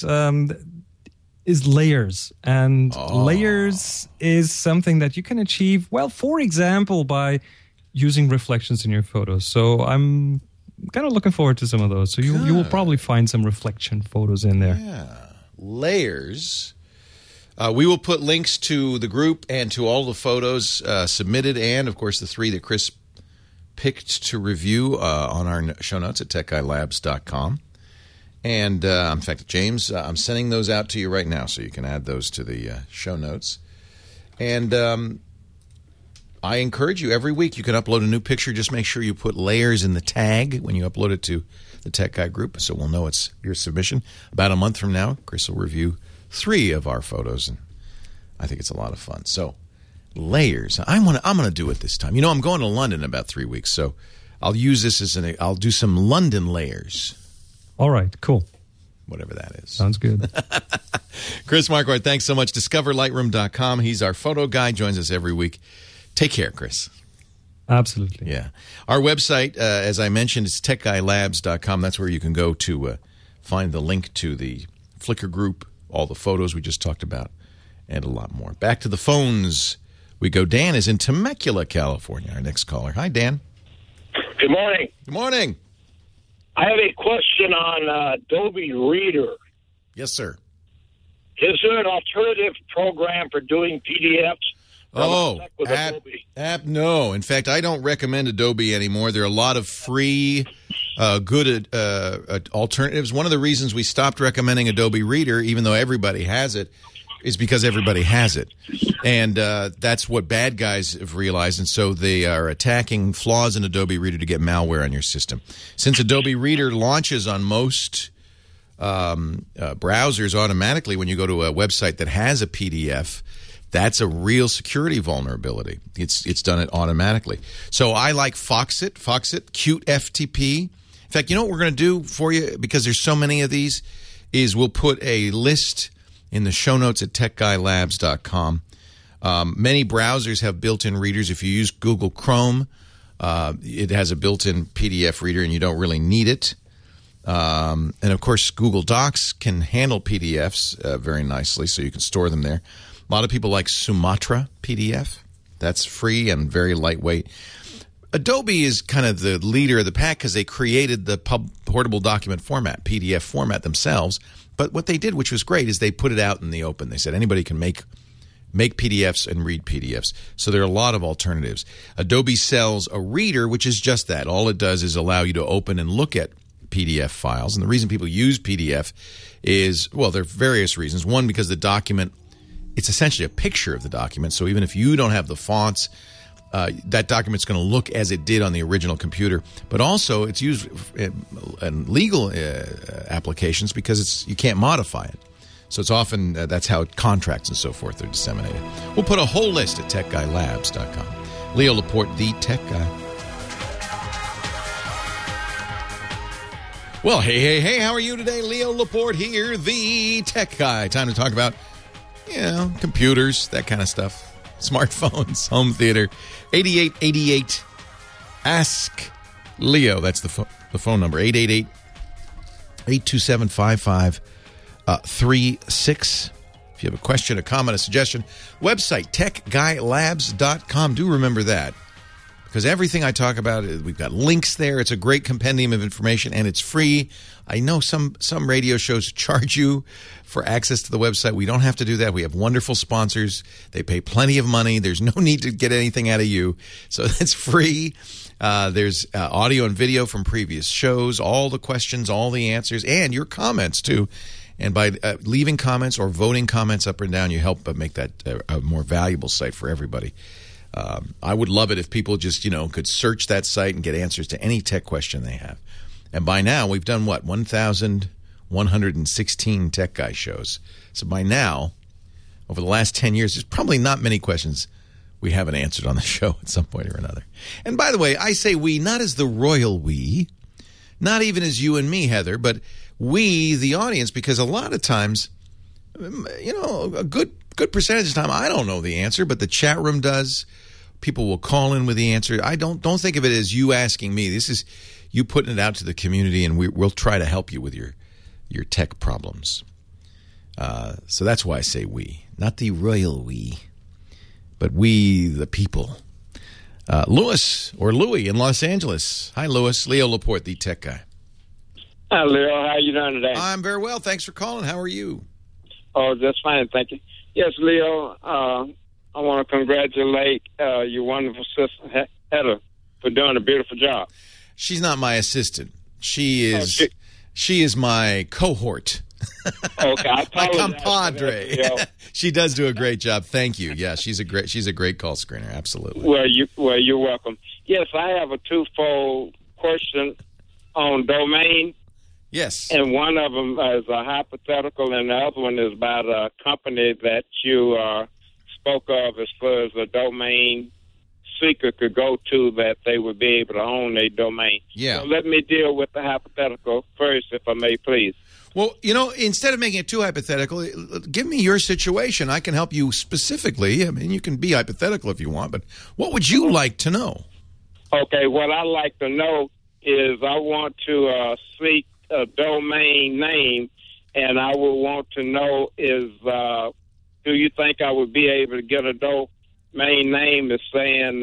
is layers. And layers is something that you can achieve, well, for example, by using reflections in your photos. So I'm kind of looking forward to some of those. So you will probably find some reflection photos in there. Yeah. Layers. We will put links to the group and to all the photos submitted and, of course, the 3 that Chris picked to review on our show notes at techguylabs.com. And, in fact, James, I'm sending those out to you right now so you can add those to the show notes. And I encourage you, every week you can upload a new picture. Just make sure you put layers in the tag when you upload it to the Tech Guy group so we'll know it's your submission. About a month from now, Chris will review 3 of our photos, and I think it's a lot of fun. So Layers. I'm going to do it this time. You know, I'm going to London in about 3 weeks, so I'll use this as I'll do some London layers. All right, cool. Whatever that is. Sounds good. Chris Marquardt, thanks so much. DiscoverLightroom.com. He's our photo guy, joins us every week. Take care, Chris. Absolutely. Yeah. Our website, as I mentioned, is techguylabs.com. That's where you can go to find the link to the Flickr group, all the photos we just talked about, and a lot more. Back to the phones we go. Dan is in Temecula, California, our next caller. Hi, Dan. Good morning. Good morning. I have a question on Adobe Reader. Yes, sir. Is there an alternative program for doing PDFs? No. In fact, I don't recommend Adobe anymore. There are a lot of free, good alternatives. One of the reasons we stopped recommending Adobe Reader, even though everybody has it, is because everybody has it. And that's what bad guys have realized. And so they are attacking flaws in Adobe Reader to get malware on your system. Since Adobe Reader launches on most browsers automatically when you go to a website that has a PDF, that's a real security vulnerability. It's done it automatically. So I like Foxit, Qt FTP. In fact, you know what we're going to do for you, because there's so many of these, is we'll put a list in the show notes at techguylabs.com. Many browsers have built-in readers. If you use Google Chrome, it has a built-in PDF reader, and you don't really need it. And, of course, Google Docs can handle PDFs very nicely, so you can store them there. A lot of people like Sumatra PDF. That's free and very lightweight. Adobe is kind of the leader of the pack because they created the portable document format, PDF format themselves. But what they did, which was great, is they put it out in the open. They said anybody can make PDFs and read PDFs. So there are a lot of alternatives. Adobe sells a reader, which is just that. All it does is allow you to open and look at PDF files. And the reason people use PDF is, well, there are various reasons. One, because the document, it's essentially a picture of the document. So even if you don't have the fonts, that document's going to look as it did on the original computer. But also, it's used in legal applications because you can't modify it. So it's often, that's how contracts and so forth are disseminated. We'll put a whole list at techguylabs.com. Leo Laporte, the tech guy. Well, hey, how are you today? Leo Laporte here, the tech guy. Time to talk about, computers, that kind of stuff. Smartphones, home theater. 8888 Ask Leo. That's the phone number. 888-827-5536. If you have a question, a comment, a suggestion, website techguylabs.com. Do remember that, because everything I talk about, we've got links there. It's a great compendium of information, and it's free. I know some radio shows charge you for access to the website. We don't have to do that. We have wonderful sponsors. They pay plenty of money. There's no need to get anything out of you. So it's free. There's audio and video from previous shows, all the questions, all the answers, and your comments, too. And by leaving comments or voting comments up and down, you help make that a more valuable site for everybody. I would love it if people just, could search that site and get answers to any tech question they have. And by now, we've done, 1,116 Tech Guy shows. So by now, over the last 10 years, there's probably not many questions we haven't answered on the show at some point or another. And by the way, I say we, not as the royal we, not even as you and me, Heather, but we, the audience, because a lot of times, a good percentage of the time, I don't know the answer, but the chat room does. People will call in with the answer. I don't think of it as you asking me. This is you putting it out to the community, and we'll try to help you with your tech problems. So that's why I say we, not the royal we, but we, the people. Louis or Louie in Los Angeles. Hi, Louis. Leo Laporte, the tech guy. Hi, Leo. How are you doing today? I'm very well. Thanks for calling. How are you? Oh, just fine. Thank you. Yes, Leo, I want to congratulate your wonderful sister, Heather, for doing a beautiful job. She's not my assistant. She is my cohort. Okay, I my compadre. She does do a great job. Thank you. Yeah, she's a great call screener. Absolutely. Well, you're welcome. Yes, I have a twofold question on domain. Yes. And one of them is a hypothetical, and the other one is about a company that you are spoke of as far as a domain seeker could go to that they would be able to own a domain. Yeah. So let me deal with the hypothetical first, if I may, please. Well, instead of making it too hypothetical, give me your situation. I can help you specifically. I mean, you can be hypothetical if you want, but what would you like to know? Okay, what I'd like to know is I want to seek a domain name, and I would want to know is, do you think I would be able to get a domain name that's saying,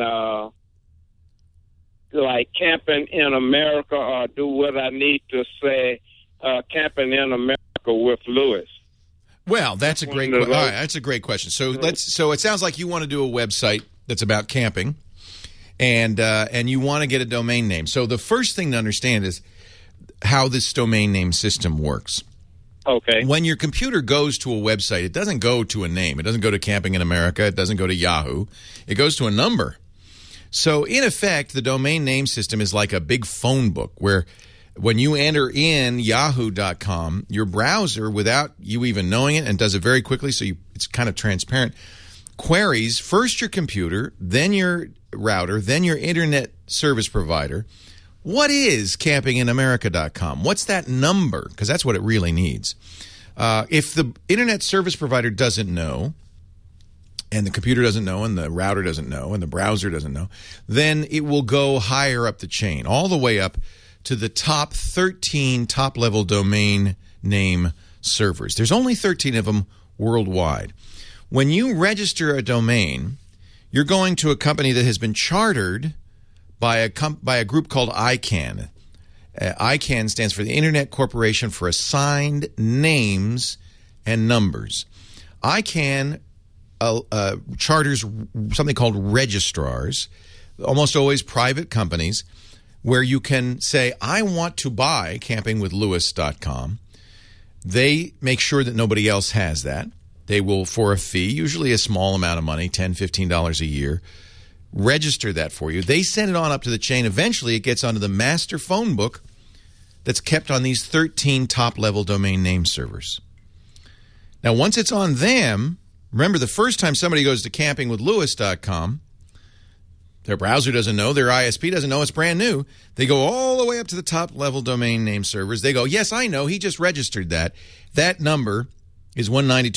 like Camping in America, or do what I need to say, Camping in America with Lewis? Well, that's a great. All right, that's a great question. So So it sounds like you want to do a website that's about camping, and you want to get a domain name. So the first thing to understand is how this domain name system works. Okay. When your computer goes to a website, it doesn't go to a name. It doesn't go to Camping in America. It doesn't go to Yahoo. It goes to a number. So in effect, the domain name system is like a big phone book where when you enter in yahoo.com, your browser, without you even knowing it, and does it very quickly, so it's kind of transparent, queries first your computer, then your router, then your internet service provider. What is campinginamerica.com? What's that number? Because that's what it really needs. If the internet service provider doesn't know, and the computer doesn't know, and the router doesn't know, and the browser doesn't know, then it will go higher up the chain, all the way up to the top 13 top-level domain name servers. There's only 13 of them worldwide. When you register a domain, you're going to a company that has been chartered by a group called ICANN. ICANN stands for the Internet Corporation for Assigned Names and Numbers. ICANN charters something called registrars, almost always private companies, where you can say, I want to buy campingwithlewis.com. They make sure that nobody else has that. They will, for a fee, usually a small amount of money, $10, $15 a year, register that for you. They send it on up to the chain. Eventually, it gets onto the master phone book that's kept on these 13 top-level domain name servers. Now, once it's on them, remember, the first time somebody goes to campingwithlewis.com, their browser doesn't know, their ISP doesn't know, it's brand new. They go all the way up to the top-level domain name servers. They go, yes, I know, he just registered that. That number is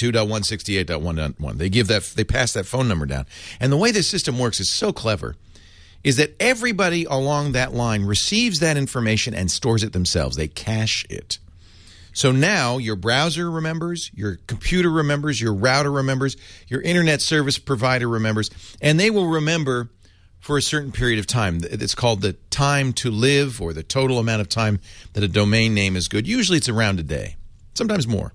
192.168.1.1. They pass that phone number down. And the way this system works is so clever, is that everybody along that line receives that information and stores it themselves. They cache it. So now your browser remembers, your computer remembers, your router remembers, your internet service provider remembers, and they will remember for a certain period of time. It's called the time to live, or the total amount of time that a domain name is good. Usually it's around a day, sometimes more.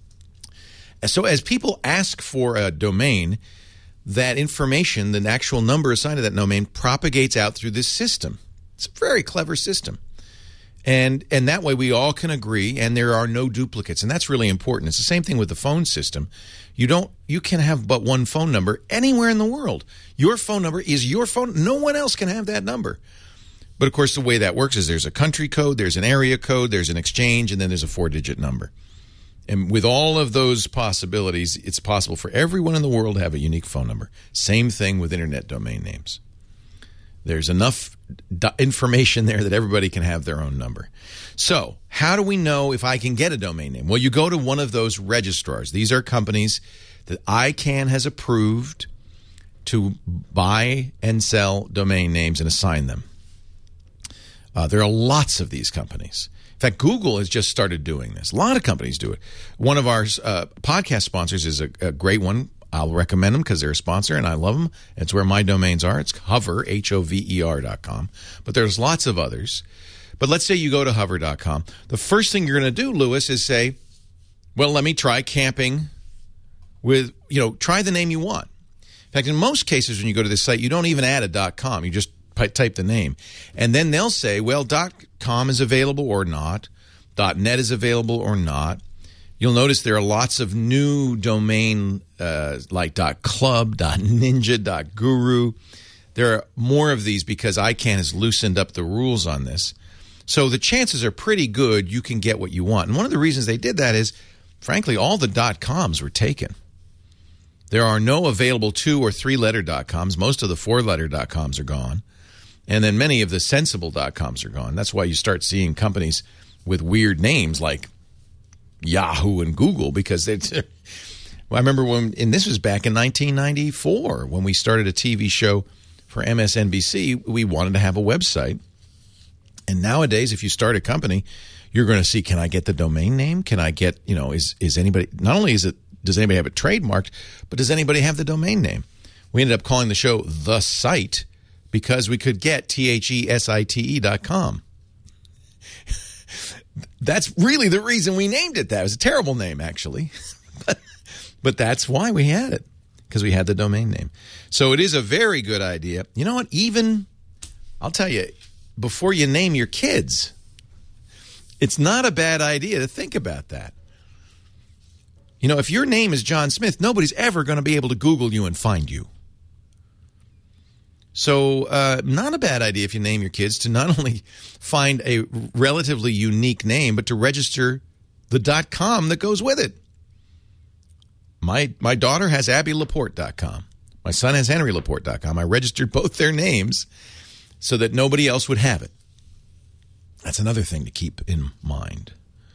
So as people ask for a domain, that information, the actual number assigned to that domain, propagates out through this system. It's a very clever system. And that way we all can agree, and there are no duplicates. And that's really important. It's the same thing with the phone system. You can have but one phone number anywhere in the world. Your phone number is your phone. No one else can have that number. But of course, the way that works is there's a country code, there's an area code, there's an exchange, and then there's a 4-digit number. And with all of those possibilities, it's possible for everyone in the world to have a unique phone number. Same thing with internet domain names. There's enough information there that everybody can have their own number. So how do we know if I can get a domain name? Well, you go to one of those registrars. These are companies that ICANN has approved to buy and sell domain names and assign them. There are lots of these companies. In fact, Google has just started doing this. A lot of companies do it. One of our podcast sponsors is a great one. I'll recommend them because they're a sponsor and I love them. It's where my domains are. It's Hover, Hover.com. But there's lots of others. But let's say you go to Hover.com. The first thing you're going to do, Lewis, is say, well, let me try camping with, try the name you want. In fact, in most cases when you go to this site, you don't even add a .com. You just type the name. And then they'll say, well, .com is available or not. .net is available or not. You'll notice there are lots of new domain like .club, .ninja, .guru. There are more of these because ICANN has loosened up the rules on this. So the chances are pretty good you can get what you want. And one of the reasons they did that is, frankly, all the .coms were taken. There are no available 2- or 3-letter.coms. Most of the 4-letter.coms are gone. And then many of the sensible.coms are gone. That's why you start seeing companies with weird names like Yahoo and Google, because it's... Well, I remember and this was back in 1994 when we started a TV show for MSNBC. We wanted to have a website. And nowadays, if you start a company, you're going to see, can I get the domain name? Can I get, is anybody, not only does anybody have it trademarked, but does anybody have the domain name? We ended up calling the show The Site because we could get THESITE.com. That's really the reason we named it that. It was a terrible name, actually. But that's why we had it, because we had the domain name. So it is a very good idea. You know what? Even, I'll tell you, before you name your kids, it's not a bad idea to think about that. If your name is John Smith, nobody's ever going to be able to Google you and find you. So not a bad idea if you name your kids to not only find a relatively unique name, but to register the .com that goes with it. My daughter has AbbieLaporte.com. My son has HenryLaporte.com. I registered both their names so that nobody else would have it. That's another thing to keep in mind.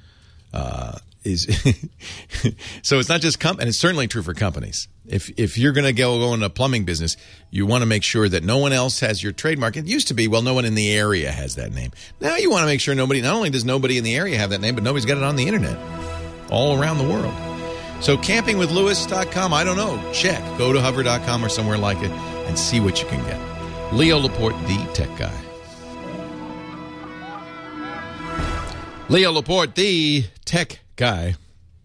So it's not just and it's certainly true for companies. If you're going to go into a plumbing business, you want to make sure that no one else has your trademark. It used to be, no one in the area has that name. Now you want to make sure not only does nobody in the area have that name, but nobody's got it on the internet all around the world. So campingwithlewis.com, I don't know. Check. Go to hover.com or somewhere like it and see what you can get. Leo Laporte, the tech guy. Leo Laporte, the tech guy.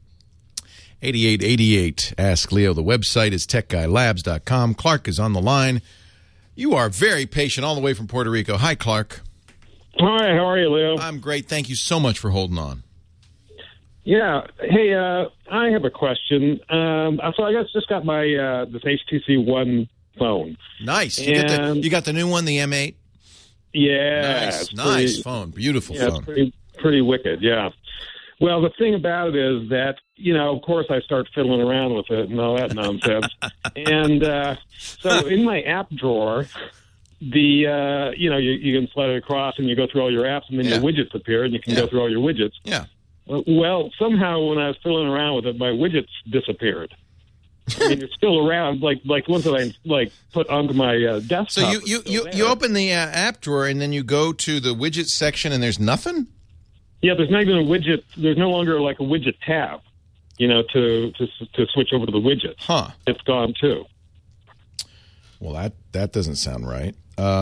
8888. Ask Leo. The website is techguylabs.com. Clark is on the line. You are very patient all the way from Puerto Rico. Hi, Clark. Hi, how are you, Leo? I'm great. Thank you so much for holding on. Yeah. Hey, I have a question. So I just got my this HTC One phone. Nice. You got the new one, the M8? Yeah. Nice phone. Beautiful phone. It's pretty wicked, yeah. Well, the thing about it is that, of course I start fiddling around with it and all that nonsense. And so in my app drawer, you can slide it across and you go through all your apps and then your widgets appear and you can go through all your widgets. Yeah. Well, somehow when I was fiddling around with it, my widgets disappeared. I mean, it's still around, like ones that I put onto my desktop. So you open the app drawer and then you go to the widgets section and there's nothing? Yeah, there's not even a widget. There's no longer a widget tab, to switch over to the widgets. Huh? It's gone too. Well, that doesn't sound right.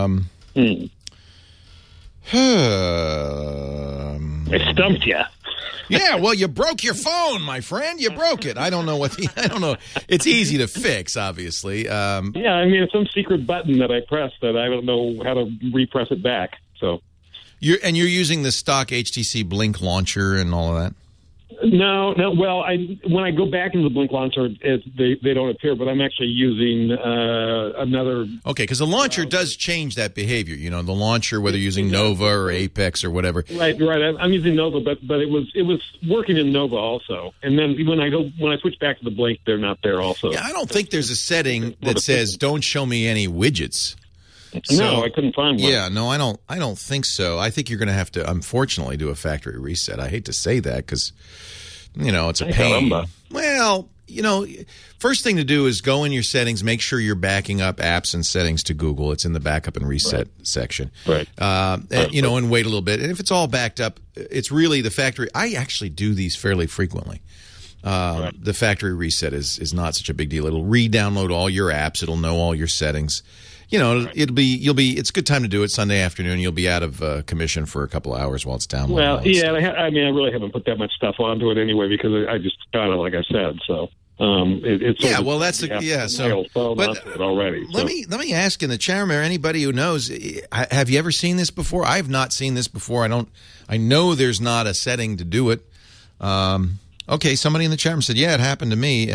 I stumped you. Yeah, well, you broke your phone, my friend. You broke it. I don't know I don't know. It's easy to fix, obviously. Yeah, I mean, it's some secret button that I pressed that I don't know how to repress it back. So. You're using the stock HTC Blink launcher and all of that? No. Well, when I go back into the Blink launcher, they don't appear, but I'm actually using another. Okay, because the launcher does change that behavior. The launcher, whether you're using Nova or Apex or whatever. Right. I'm using Nova, but it was working in Nova also. And then when I switch back to the Blink, they're not there also. Yeah, I don't think there's a setting that says don't show me any widgets. No, I couldn't find one. Yeah, no, I don't think so. I think you're going to have to, unfortunately, do a factory reset. I hate to say that because, it's a pain. Well, first thing to do is go in your settings, make sure you're backing up apps and settings to Google. It's in the backup and reset section. Right. And wait a little bit. And if it's all backed up, it's really the factory. I actually do these fairly frequently. The factory reset is not such a big deal. It'll re-download all your apps. It'll know all your settings. It's a good time to do it Sunday afternoon. You'll be out of commission for a couple of hours while it's downloading. Well, yeah, I really haven't put that much stuff onto it anyway because I just got it, like I said. So it's So, but already. Let me ask in the chat room, anybody who knows, have you ever seen this before? I have not seen this before. I know there's not a setting to do it. Okay, somebody in the chat room said, yeah, it happened to me.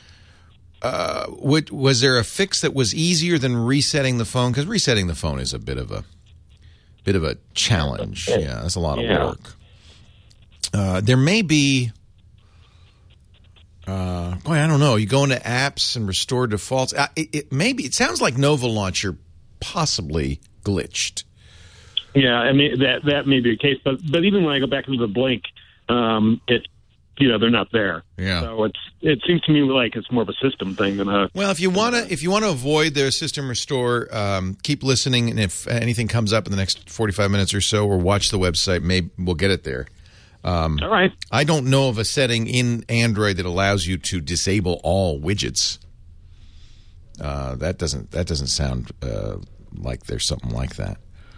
Was there a fix that was easier than resetting the phone? Because resetting the phone is a bit of a challenge. Yeah, that's a lot of work. There may be. Boy, I don't know. You go into apps and restore defaults. It sounds like Nova Launcher possibly glitched. Yeah, I mean that may be the case, but even when I go back into the Blink, they're not there. Yeah. So it seems to me like it's more of a system thing than a. Well, if you want to avoid their system restore, keep listening, and if anything comes up in the next 45 minutes or so, or watch the website, maybe we'll get it there. All right. I don't know of a setting in Android that allows you to disable all widgets. That doesn't sound like there's something like that.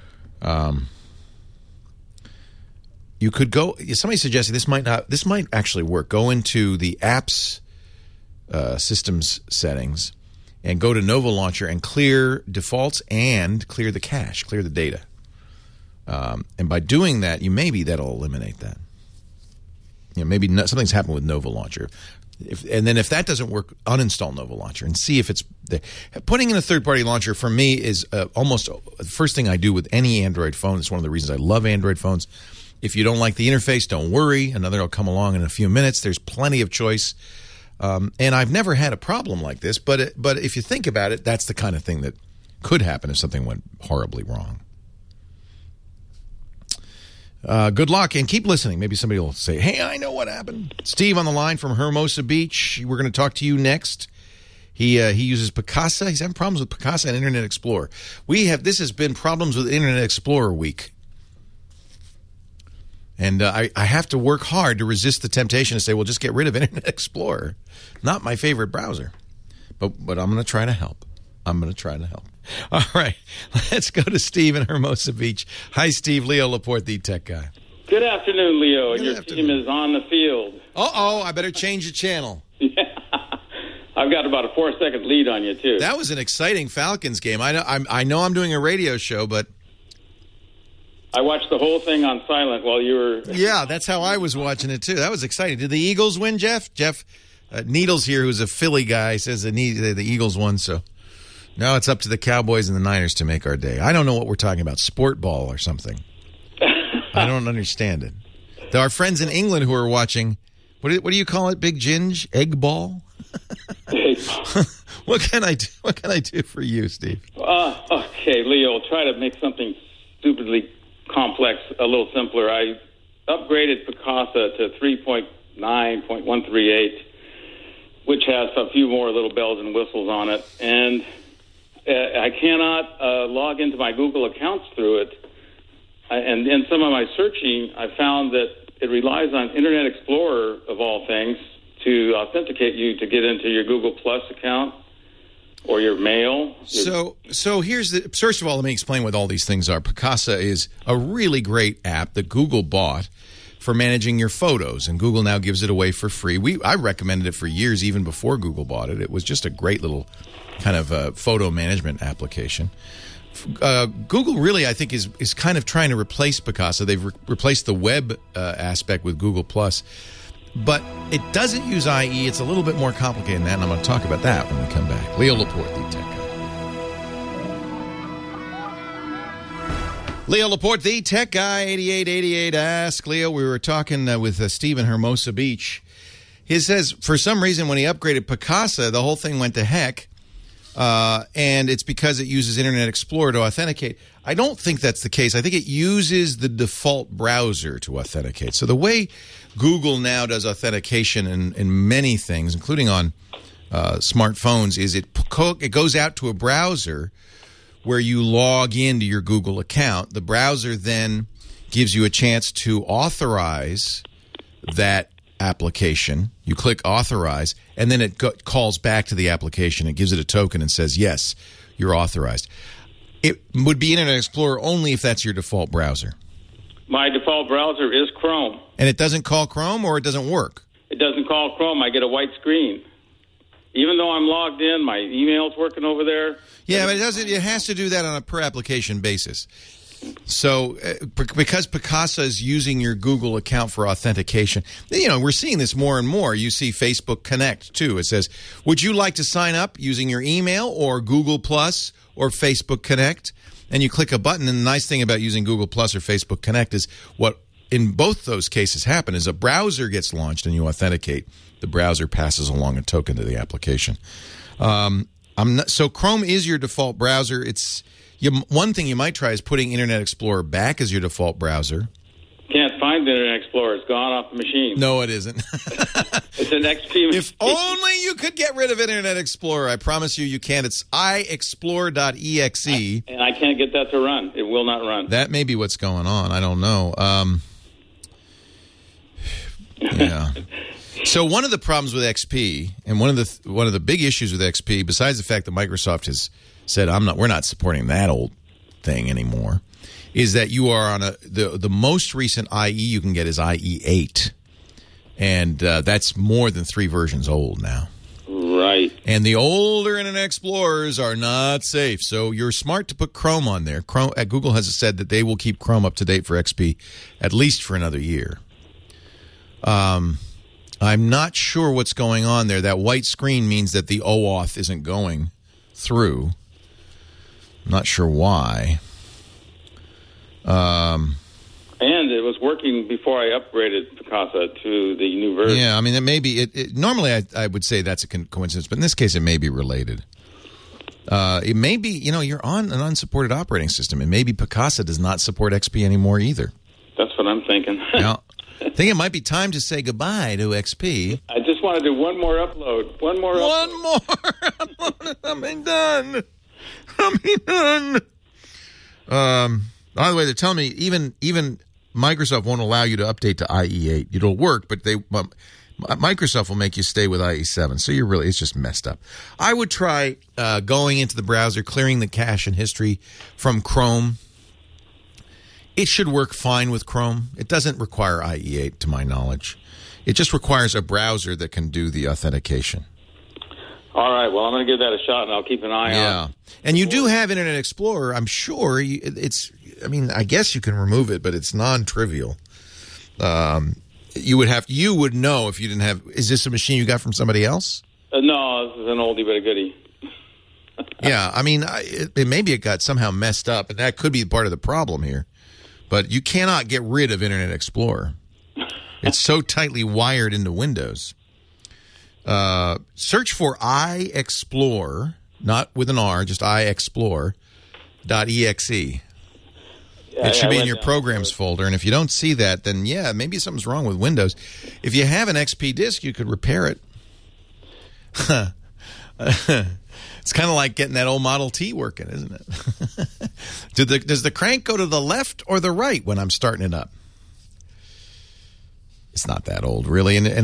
You could go. Somebody suggested this might actually work. Go into the apps systems settings and go to Nova Launcher and clear defaults and clear the cache, clear the data. And by doing that, that'll eliminate that. Maybe something's happened with Nova Launcher. And then if that doesn't work, uninstall Nova Launcher and see if it's there. Putting in a third-party launcher for me is almost the first thing I do with any Android phone. It's one of the reasons I love Android phones. If you don't like the interface, don't worry. Another will come along in a few minutes. There's plenty of choice. And I've never had a problem like this. But if you think about it, that's the kind of thing that could happen if something went horribly wrong. Good luck, and keep listening. Maybe somebody will say, hey, I know what happened. Steve on the line from Hermosa Beach. We're going to talk to you next. He uses Picasa. He's having problems with Picasa and Internet Explorer. This has been Problems with Internet Explorer week. And I have to work hard to resist the temptation to say, well, just get rid of Internet Explorer. Not my favorite browser. But I'm going to try to help. All right, let's go to Steve in Hermosa Beach. Hi, Steve. Leo Laporte, the tech guy. Good afternoon, Leo. And your team is on the field. I better change the channel. Yeah. I've got about a 4-second lead on you, too. That was an exciting Falcons game. I know I'm doing a radio show, but I watched the whole thing on silent while you were... Yeah, that's how I was watching it, too. That was exciting. Did the Eagles win, Jeff? Jeff Needles here, who's a Philly guy, says the Eagles won, so... Now it's up to the Cowboys and the Niners to make our day. I don't know what we're talking about, sport ball or something. I don't understand it. There are friends in England who are watching, what do you call it, Big Ginge? Egg ball? What can I do for you, Steve? Okay, Leo, try to make something stupidly complex a little simpler. I upgraded Picasa to 3.9.138, which has a few more little bells and whistles on it, and I cannot log into my Google accounts through it. And in some of my searching, I found that it relies on Internet Explorer, of all things, to authenticate you to get into your Google Plus account or your mail. So first of all, let me explain what all these things are. Picasa is a really great app that Google bought for managing your photos, and Google now gives it away for free. I recommended it for years, even before Google bought it. It was just a great little kind of photo management application. Google really, I think, is kind of trying to replace Picasa. They've replaced the web aspect with Google+. But it doesn't use IE. It's a little bit more complicated than that, and I'm going to talk about that when we come back. Leo Laporte, the tech guy. Leo Laporte, the tech guy, 8888 Ask Leo. We were talking with Steve in Hermosa Beach. He says, for some reason, when he upgraded Picasa, the whole thing went to heck. And it's because it uses Internet Explorer to authenticate. I don't think that's the case. I think it uses the default browser to authenticate. So the way Google now does authentication in many things, including on smartphones, is it goes out to a browser where you log into your Google account. The browser then gives you a chance to authorize that application. You click authorize, and then it calls back to the application. It gives it a token and says, yes, you're authorized. It would be Internet Explorer only if that's your default browser. My default browser is Chrome. And it doesn't call Chrome, or it doesn't work? It doesn't call Chrome. I get a white screen. Even though I'm logged in, my email's working over there. Yeah, but it has to do that on a per application basis. So because Picasa is using your Google account for authentication, we're seeing this more and more. You see Facebook Connect, too. It says, would you like to sign up using your email or Google Plus or Facebook Connect? And you click a button, and the nice thing about using Google Plus or Facebook Connect is what in both those cases happen is a browser gets launched and you authenticate. The browser passes along a token to the application. So Chrome is your default browser. One thing you might try is putting Internet Explorer back as your default browser. Can't find the Internet Explorer. It's gone off the machine. No, it isn't. It's an XP machine. If only you could get rid of Internet Explorer. I promise you can. It's iExplore.exe. And I can't get that to run. It will not run. That may be what's going on. I don't know. Yeah. So one of the problems with XP, and one of the big issues with XP, besides the fact that Microsoft has said we're not supporting that old thing anymore, is that you are on the most recent IE you can get is IE 8, and that's more than 3 versions old now. Right. And the older Internet Explorers are not safe, so you're smart to put Chrome on there. Google has said that they will keep Chrome up to date for XP at least for another year. I'm not sure what's going on there. That white screen means that the OAuth isn't going through. I'm not sure why. And it was working before I upgraded Picasa to the new version. Yeah, I mean, it may be. Normally, I would say that's a coincidence, but in this case, it may be related. It may be, you're on an unsupported operating system, and maybe Picasa does not support XP anymore either. That's what I'm thinking. Yeah. I think it might be time to say goodbye to XP. I just want to do one more upload. One more. I'm done. By the way, they're telling me even Microsoft won't allow you to update to IE8. It'll work, but Microsoft will make you stay with IE7. So it's just messed up. I would try going into the browser, clearing the cache and history from Chrome. It should work fine with Chrome. It doesn't require IE8, to my knowledge. It just requires a browser that can do the authentication. All right. Well, I'm going to give that a shot, and I'll keep an eye on. Yeah. And you do have Internet Explorer. I'm sure I guess you can remove it, but it's non-trivial. You would know if you didn't have. Is this a machine you got from somebody else? No, this is an oldie but a goodie. Yeah. I mean, maybe it got somehow messed up, and that could be part of the problem here. But you cannot get rid of Internet Explorer. It's so tightly wired into Windows. Search for iExplore, not with an R, just iExplore.exe. It should be in your programs folder. And if you don't see that, then maybe something's wrong with Windows. If you have an XP disk, you could repair it. It's kind of like getting that old Model T working, isn't it? Does the crank go to the left or the right when I'm starting it up? It's not that old, really. And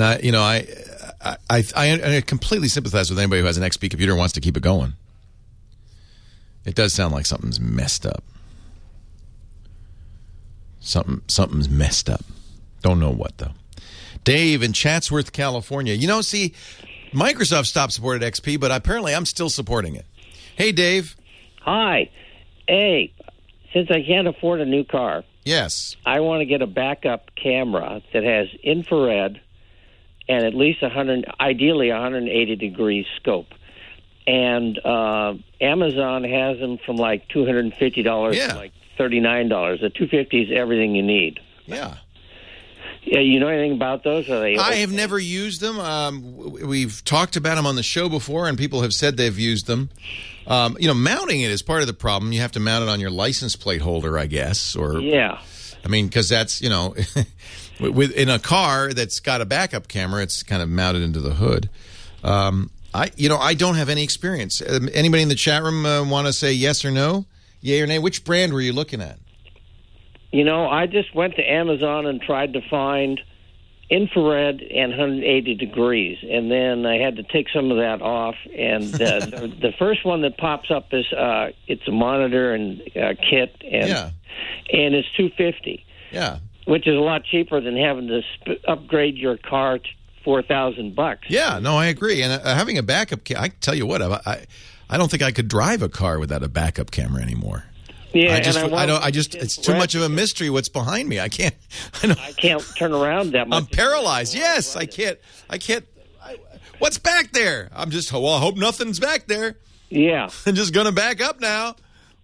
I completely sympathize with anybody who has an XP computer and wants to keep it going. It does sound like something's messed up. Something's messed up. Don't know what, though. Dave in Chatsworth, California. See, Microsoft stopped supporting XP, but apparently I'm still supporting it. Hey, Dave. Hi. Hey, since I can't afford a new car, yes, I want to get a backup camera that has infrared and at least ideally 180 degree scope. And Amazon has them from like $250 to like $39. The $250 is everything you need. Yeah. Yeah, you know anything about those? I have never used them. We've talked about them on the show before, and people have said they've used them. Mounting it is part of the problem. You have to mount it on your license plate holder, I guess. Because that's, in a car that's got a backup camera, it's kind of mounted into the hood. I don't have any experience. Anybody in the chat room want to say yes or no? Yay or nay? Which brand were you looking at? I just went to Amazon and tried to find infrared and 180 degrees, and then I had to take some of that off. And the first one that pops up is it's a monitor and kit, and it's $250. Yeah, which is a lot cheaper than having to upgrade your car to $4,000. Yeah, no, I agree. And having a backup, I tell you what, I don't think I could drive a car without a backup camera anymore. Yeah, it's too much of a mystery what's behind me. I can't turn around that much. I'm paralyzed. Yes, I can't. What's back there? I hope nothing's back there. Yeah. I'm just going to back up now.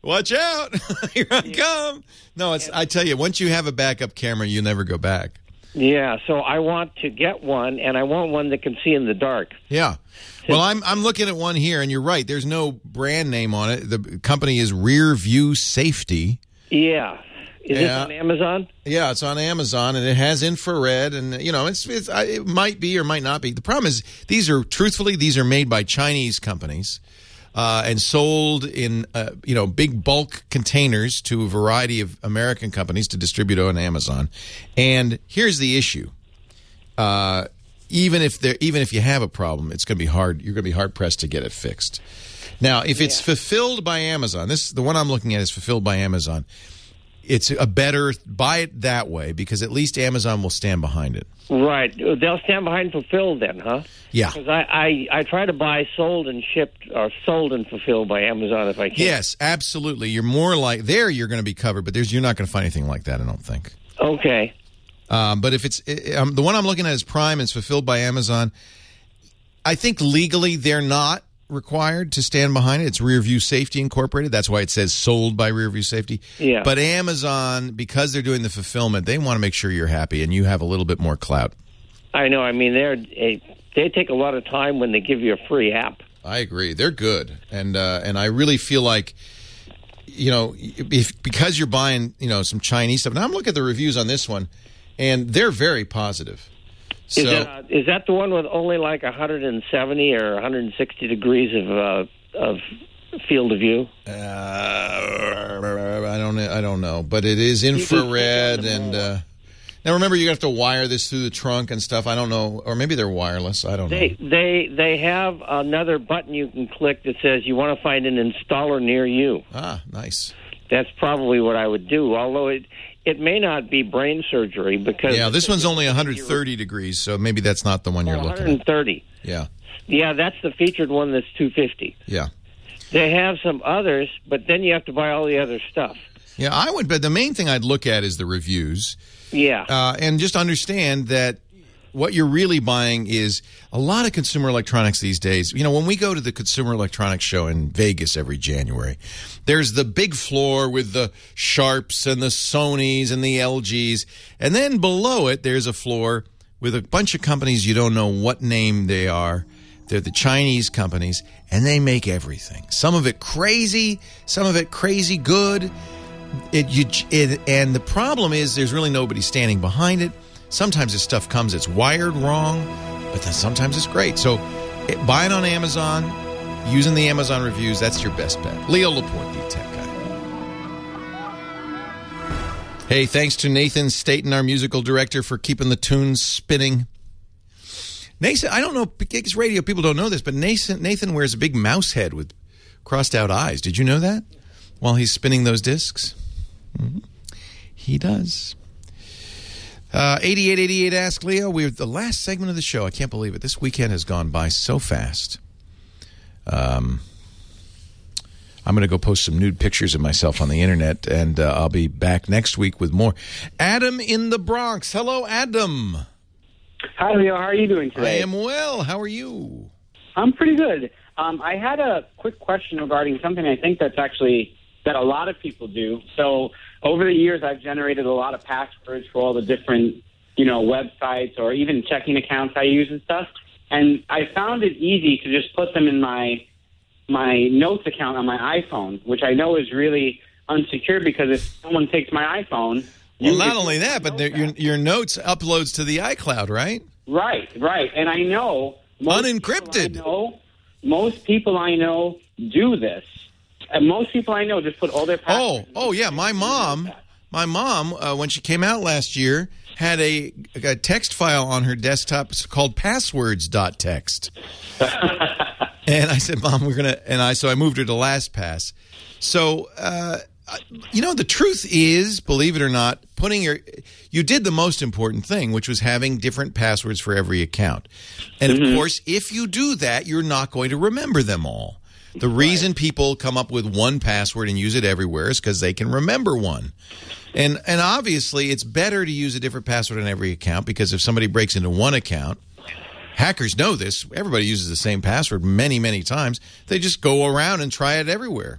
Watch out. Here I come. No, I tell you, once you have a backup camera, you never go back. Yeah, so I want to get one, and I want one that can see in the dark. Yeah. Well, I'm looking at one here, and you're right. There's no brand name on it. The company is Rear View Safety. Yeah. Is it on Amazon? Yeah, it's on Amazon, and it has infrared, and it might be or might not be. The problem is these are made by Chinese companies and sold in big bulk containers to a variety of American companies to distribute on Amazon. And here's the issue: even if you have a problem, it's going to be hard. You're going to be hard pressed to get it fixed. Now, if it's fulfilled by Amazon, the one I'm looking at is fulfilled by Amazon. It's a better buy it that way because at least Amazon will stand behind it. Right. They'll stand behind fulfilled then, huh? Yeah. Because I try to buy sold and shipped or sold and fulfilled by Amazon if I can. Yes, absolutely. You're more like there you're going to be covered, but you're not going to find anything like that, I don't think. Okay. But if it's the one I'm looking at is Prime, it's fulfilled by Amazon. I think legally they're not required to stand behind it. It's Rearview Safety Incorporated. That's why it says sold by Rearview Safety. Yeah. But Amazon, because they're doing the fulfillment, they want to make sure you're happy and you have a little bit more clout. I know. I mean, they take a lot of time when they give you a free app. I agree. They're good. And I really feel like, because you're buying, some Chinese stuff. Now I'm looking at the reviews on this one, and they're very positive. So, is that the one with only like 170 or 160 degrees of field of view? I don't know, but it is infrared, and now remember you have to wire this through the trunk and stuff. I don't know, or maybe they're wireless. I don't know. They have another button you can click that says you want to find an installer near you. Ah, nice. That's probably what I would do, although it may not be brain surgery because... Yeah, this one's only 130 degrees, so maybe that's not the one you're looking at. 130. Yeah. Yeah, that's the featured one that's 250. Yeah. They have some others, but then you have to buy all the other stuff. Yeah, I would, but the main thing I'd look at is the reviews. Yeah. And just understand that what you're really buying is a lot of consumer electronics these days. When we go to the Consumer Electronics Show in Vegas every January, there's the big floor with the Sharps and the Sonys and the LGs. And then below it, there's a floor with a bunch of companies you don't know what name they are. They're the Chinese companies, and they make everything. Some of it crazy, some of it crazy good. And the problem is there's really nobody standing behind it. Sometimes this stuff comes, it's wired wrong, but then sometimes it's great. So buying on Amazon, using the Amazon reviews, that's your best bet. Leo Laporte, the tech guy. Hey, thanks to Nathan Staten, our musical director, for keeping the tunes spinning. Nathan, I don't know, Gigs Radio, people don't know this, but Nathan wears a big mouse head with crossed out eyes. Did you know that? While he's spinning those discs? Mm-hmm. He does. 8888 Ask Leo. We're the last segment of the show. I can't believe it. This weekend has gone by so fast. I'm going to go post some nude pictures of myself on the internet, and I'll be back next week with more. Adam in the Bronx. Hello, Adam. Hi, Leo. How are you doing today? I am well. How are you? I'm pretty good. I had a quick question regarding something I think that a lot of people do. So over the years, I've generated a lot of passwords for all the different, websites or even checking accounts I use and stuff. And I found it easy to just put them in my notes account on my iPhone, which I know is really unsecure because if someone takes my iPhone... Well, not only that, but your notes uploads to the iCloud, right? Right. And I know... Unencrypted. Most people I know do this. And most people I know just put all their passwords. Oh, yeah. My mom, when she came out last year, had a text file on her desktop called passwords.txt. And I said, Mom, so I moved her to LastPass. So, the truth is, believe it or not, you did the most important thing, which was having different passwords for every account. And of course, if you do that, you're not going to remember them all. The reason people come up with one password and use it everywhere is because they can remember one. And obviously, it's better to use a different password on every account because if somebody breaks into one account, hackers know this. Everybody uses the same password many, many times. They just go around and try it everywhere.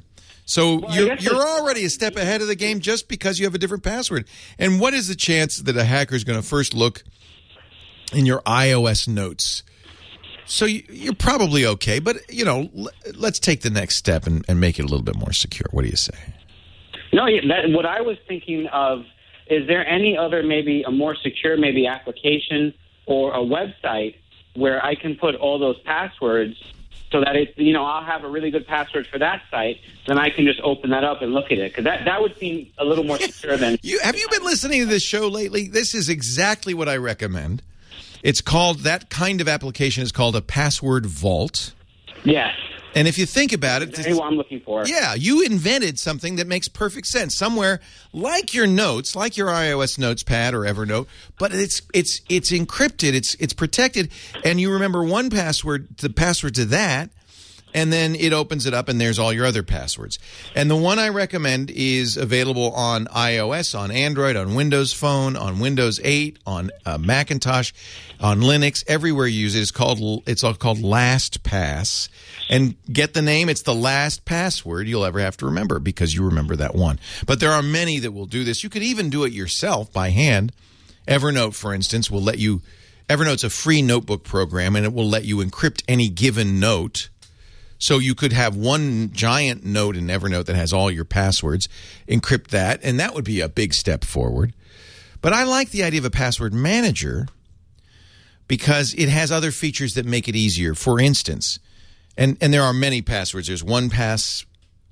So you're already a step ahead of the game just because you have a different password. And what is the chance that a hacker is going to first look in your iOS notes? So you're probably okay, but, let's take the next step and make it a little bit more secure. What do you say? No, what I was thinking of, is there any other maybe a more secure maybe application or a website where I can put all those passwords so that I'll have a really good password for that site, then I can just open that up and look at it, because that would seem a little more secure than... Have you been listening to this show lately? This is exactly what I recommend. It's called, that kind of application is called a password vault. Yes. And if you think about it... That's what I'm looking for. Yeah, you invented something that makes perfect sense. Somewhere like your notes, like your iOS Notepad or Evernote, but it's encrypted, it's protected, and you remember one password, the password to that, and then it opens it up and there's all your other passwords. And the one I recommend is available on iOS, on Android, on Windows Phone, on Windows 8, on Macintosh, on Linux, everywhere you use it. It's all called LastPass. And get the name, it's the last password you'll ever have to remember because you remember that one. But there are many that will do this. You could even do it yourself by hand. Evernote, for instance, will let you... Evernote's a free notebook program, and it will let you encrypt any given note. So you could have one giant note in Evernote that has all your passwords, encrypt that, and that would be a big step forward. But I like the idea of a password manager because it has other features that make it easier. For instance, and there are many passwords. There's OnePassword,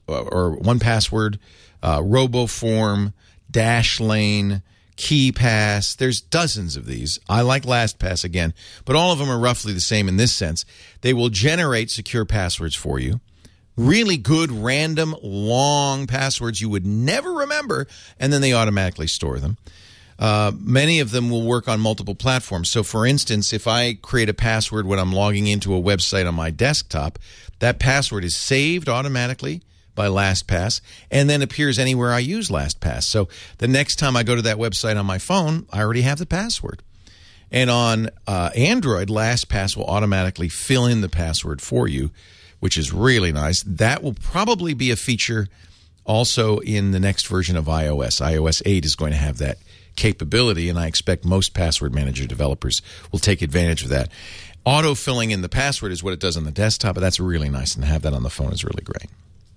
RoboForm, Dashlane, KeyPass. There's dozens of these. I like LastPass again, but all of them are roughly the same in this sense. They will generate secure passwords for you. Really good, random, long passwords you would never remember, and then they automatically store them. Many of them will work on multiple platforms. So, for instance, if I create a password when I'm logging into a website on my desktop, that password is saved automatically by LastPass, and then appears anywhere I use LastPass. So the next time I go to that website on my phone, I already have the password. And on Android, LastPass will automatically fill in the password for you, which is really nice. That will probably be a feature also in the next version of iOS. iOS 8 is going to have that capability, and I expect most password manager developers will take advantage of that. Auto-filling in the password is what it does on the desktop, but that's really nice, and to have that on the phone is really great.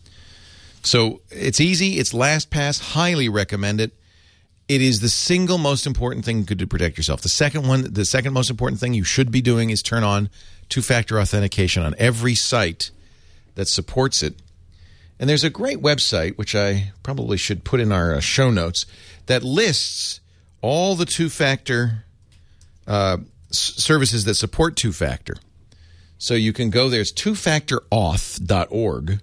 So it's easy. It's LastPass. Highly recommend it. It is the single most important thing you could do to protect yourself. The second most important thing you should be doing is turn on two-factor authentication on every site that supports it. And there's a great website, which I probably should put in our show notes, that lists all the two-factor services that support two-factor. So you can go there. It's twofactorauth.org.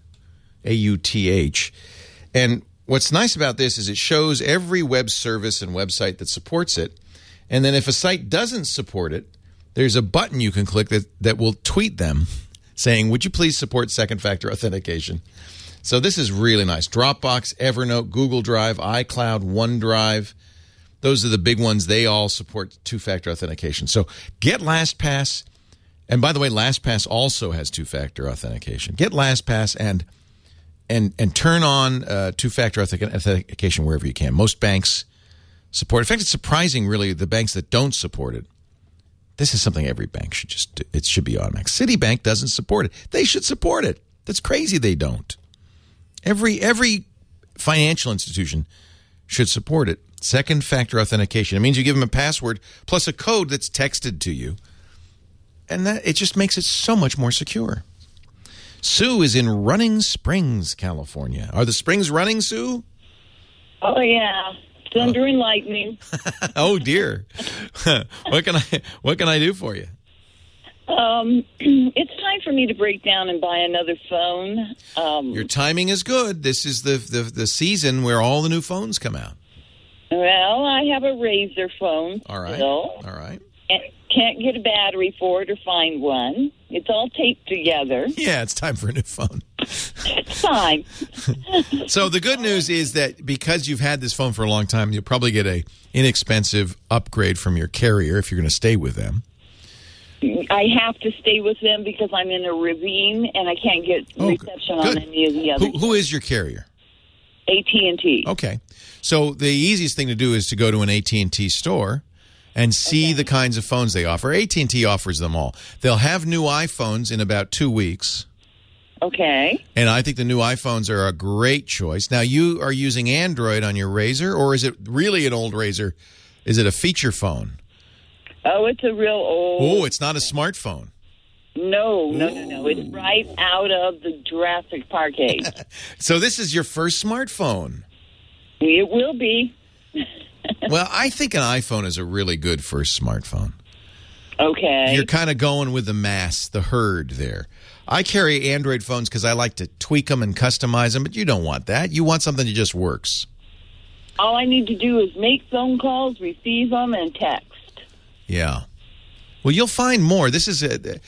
AUTH. And what's nice about this is it shows every web service and website that supports it. And then if a site doesn't support it, there's a button you can click that will tweet them saying, would you please support second-factor authentication? So this is really nice. Dropbox, Evernote, Google Drive, iCloud, OneDrive. Those are the big ones. They all support two-factor authentication. So get LastPass. And by the way, LastPass also has two-factor authentication. Get LastPass and turn on two-factor authentication wherever you can. Most banks support it. In fact, it's surprising, really, the banks that don't support it. This is something every bank should just do. It should be automatic. Citibank doesn't support it. They should support it. That's crazy they don't. Every financial institution should support it. Second-factor authentication. It means you give them a password plus a code that's texted to you. And it just makes it so much more secure. Sue is in Running Springs, California. Are the springs running, Sue? Oh, yeah. Thunder and lightning. Oh, dear. What can I do for you? It's time for me to break down and buy another phone. Your timing is good. This is the season where all the new phones come out. Well, I have a Razr phone. All right. Still. All right. Can't get a battery for it or find one. It's all taped together. Yeah, it's time for a new phone. It's time. So the good news is that because you've had this phone for a long time, you'll probably get a inexpensive upgrade from your carrier if you're going to stay with them. I have to stay with them because I'm in a ravine and I can't get reception on any of the others. Who is your carrier? AT&T. Okay. So the easiest thing to do is to go to an AT&T store and see the kinds of phones they offer. AT&T offers them all. They'll have new iPhones in about 2 weeks. Okay. And I think the new iPhones are a great choice. Now, you are using Android on your Razr, or is it really an old Razr? Is it a feature phone? Oh, it's a real old... Oh, it's not a smartphone. No. It's right out of the Jurassic Park age. So this is your first smartphone? It will be. Well, I think an iPhone is a really good first smartphone. Okay. You're kind of going with the mass, the herd there. I carry Android phones because I like to tweak them and customize them, but you don't want that. You want something that just works. All I need to do is make phone calls, receive them, and text. Yeah. Well, you'll find more. This is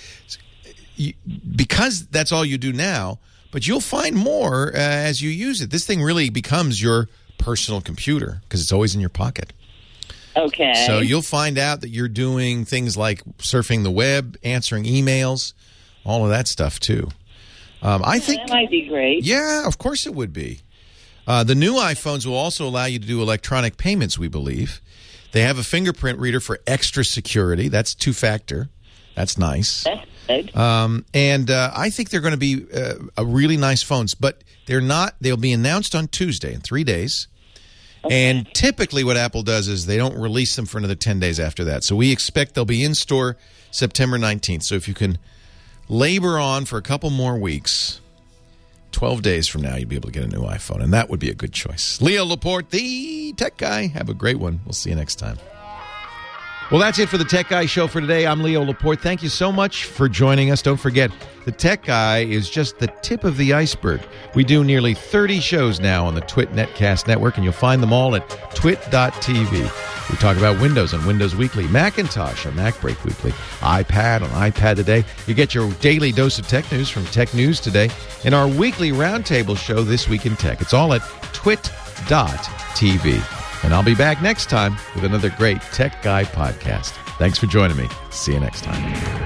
because that's all you do now, but you'll find more as you use it. This thing really becomes your personal computer because it's always in your pocket. Okay. So you'll find out that you're doing things like surfing the web, answering emails, all of that stuff too. I think that might be great. Yeah, of course it would be. The new iPhones will also allow you to do electronic payments, we believe. They have a fingerprint reader for extra security. That's 2-factor. That's nice. That's good. And I think they're going to be a really nice phones, but they're not. They'll be announced on Tuesday in 3 days. Okay. And typically what Apple does is they don't release them for another 10 days after that. So we expect they'll be in store September 19th. So if you can labor on for a couple more weeks, 12 days from now, you'll be able to get a new iPhone, and that would be a good choice. Leo Laporte, the Tech Guy. Have a great one. We'll see you next time. Well, that's it for the Tech Guy Show for today. I'm Leo Laporte. Thank you so much for joining us. Don't forget, the Tech Guy is just the tip of the iceberg. We do nearly 30 shows now on the Twit Netcast Network, and you'll find them all at twit.tv. We talk about Windows on Windows Weekly, Macintosh on Mac Break Weekly, iPad on iPad Today. You get your daily dose of tech news from Tech News Today, and our weekly roundtable show, This Week in Tech. It's all at twit.tv. And I'll be back next time with another great Tech Guy podcast. Thanks for joining me. See you next time.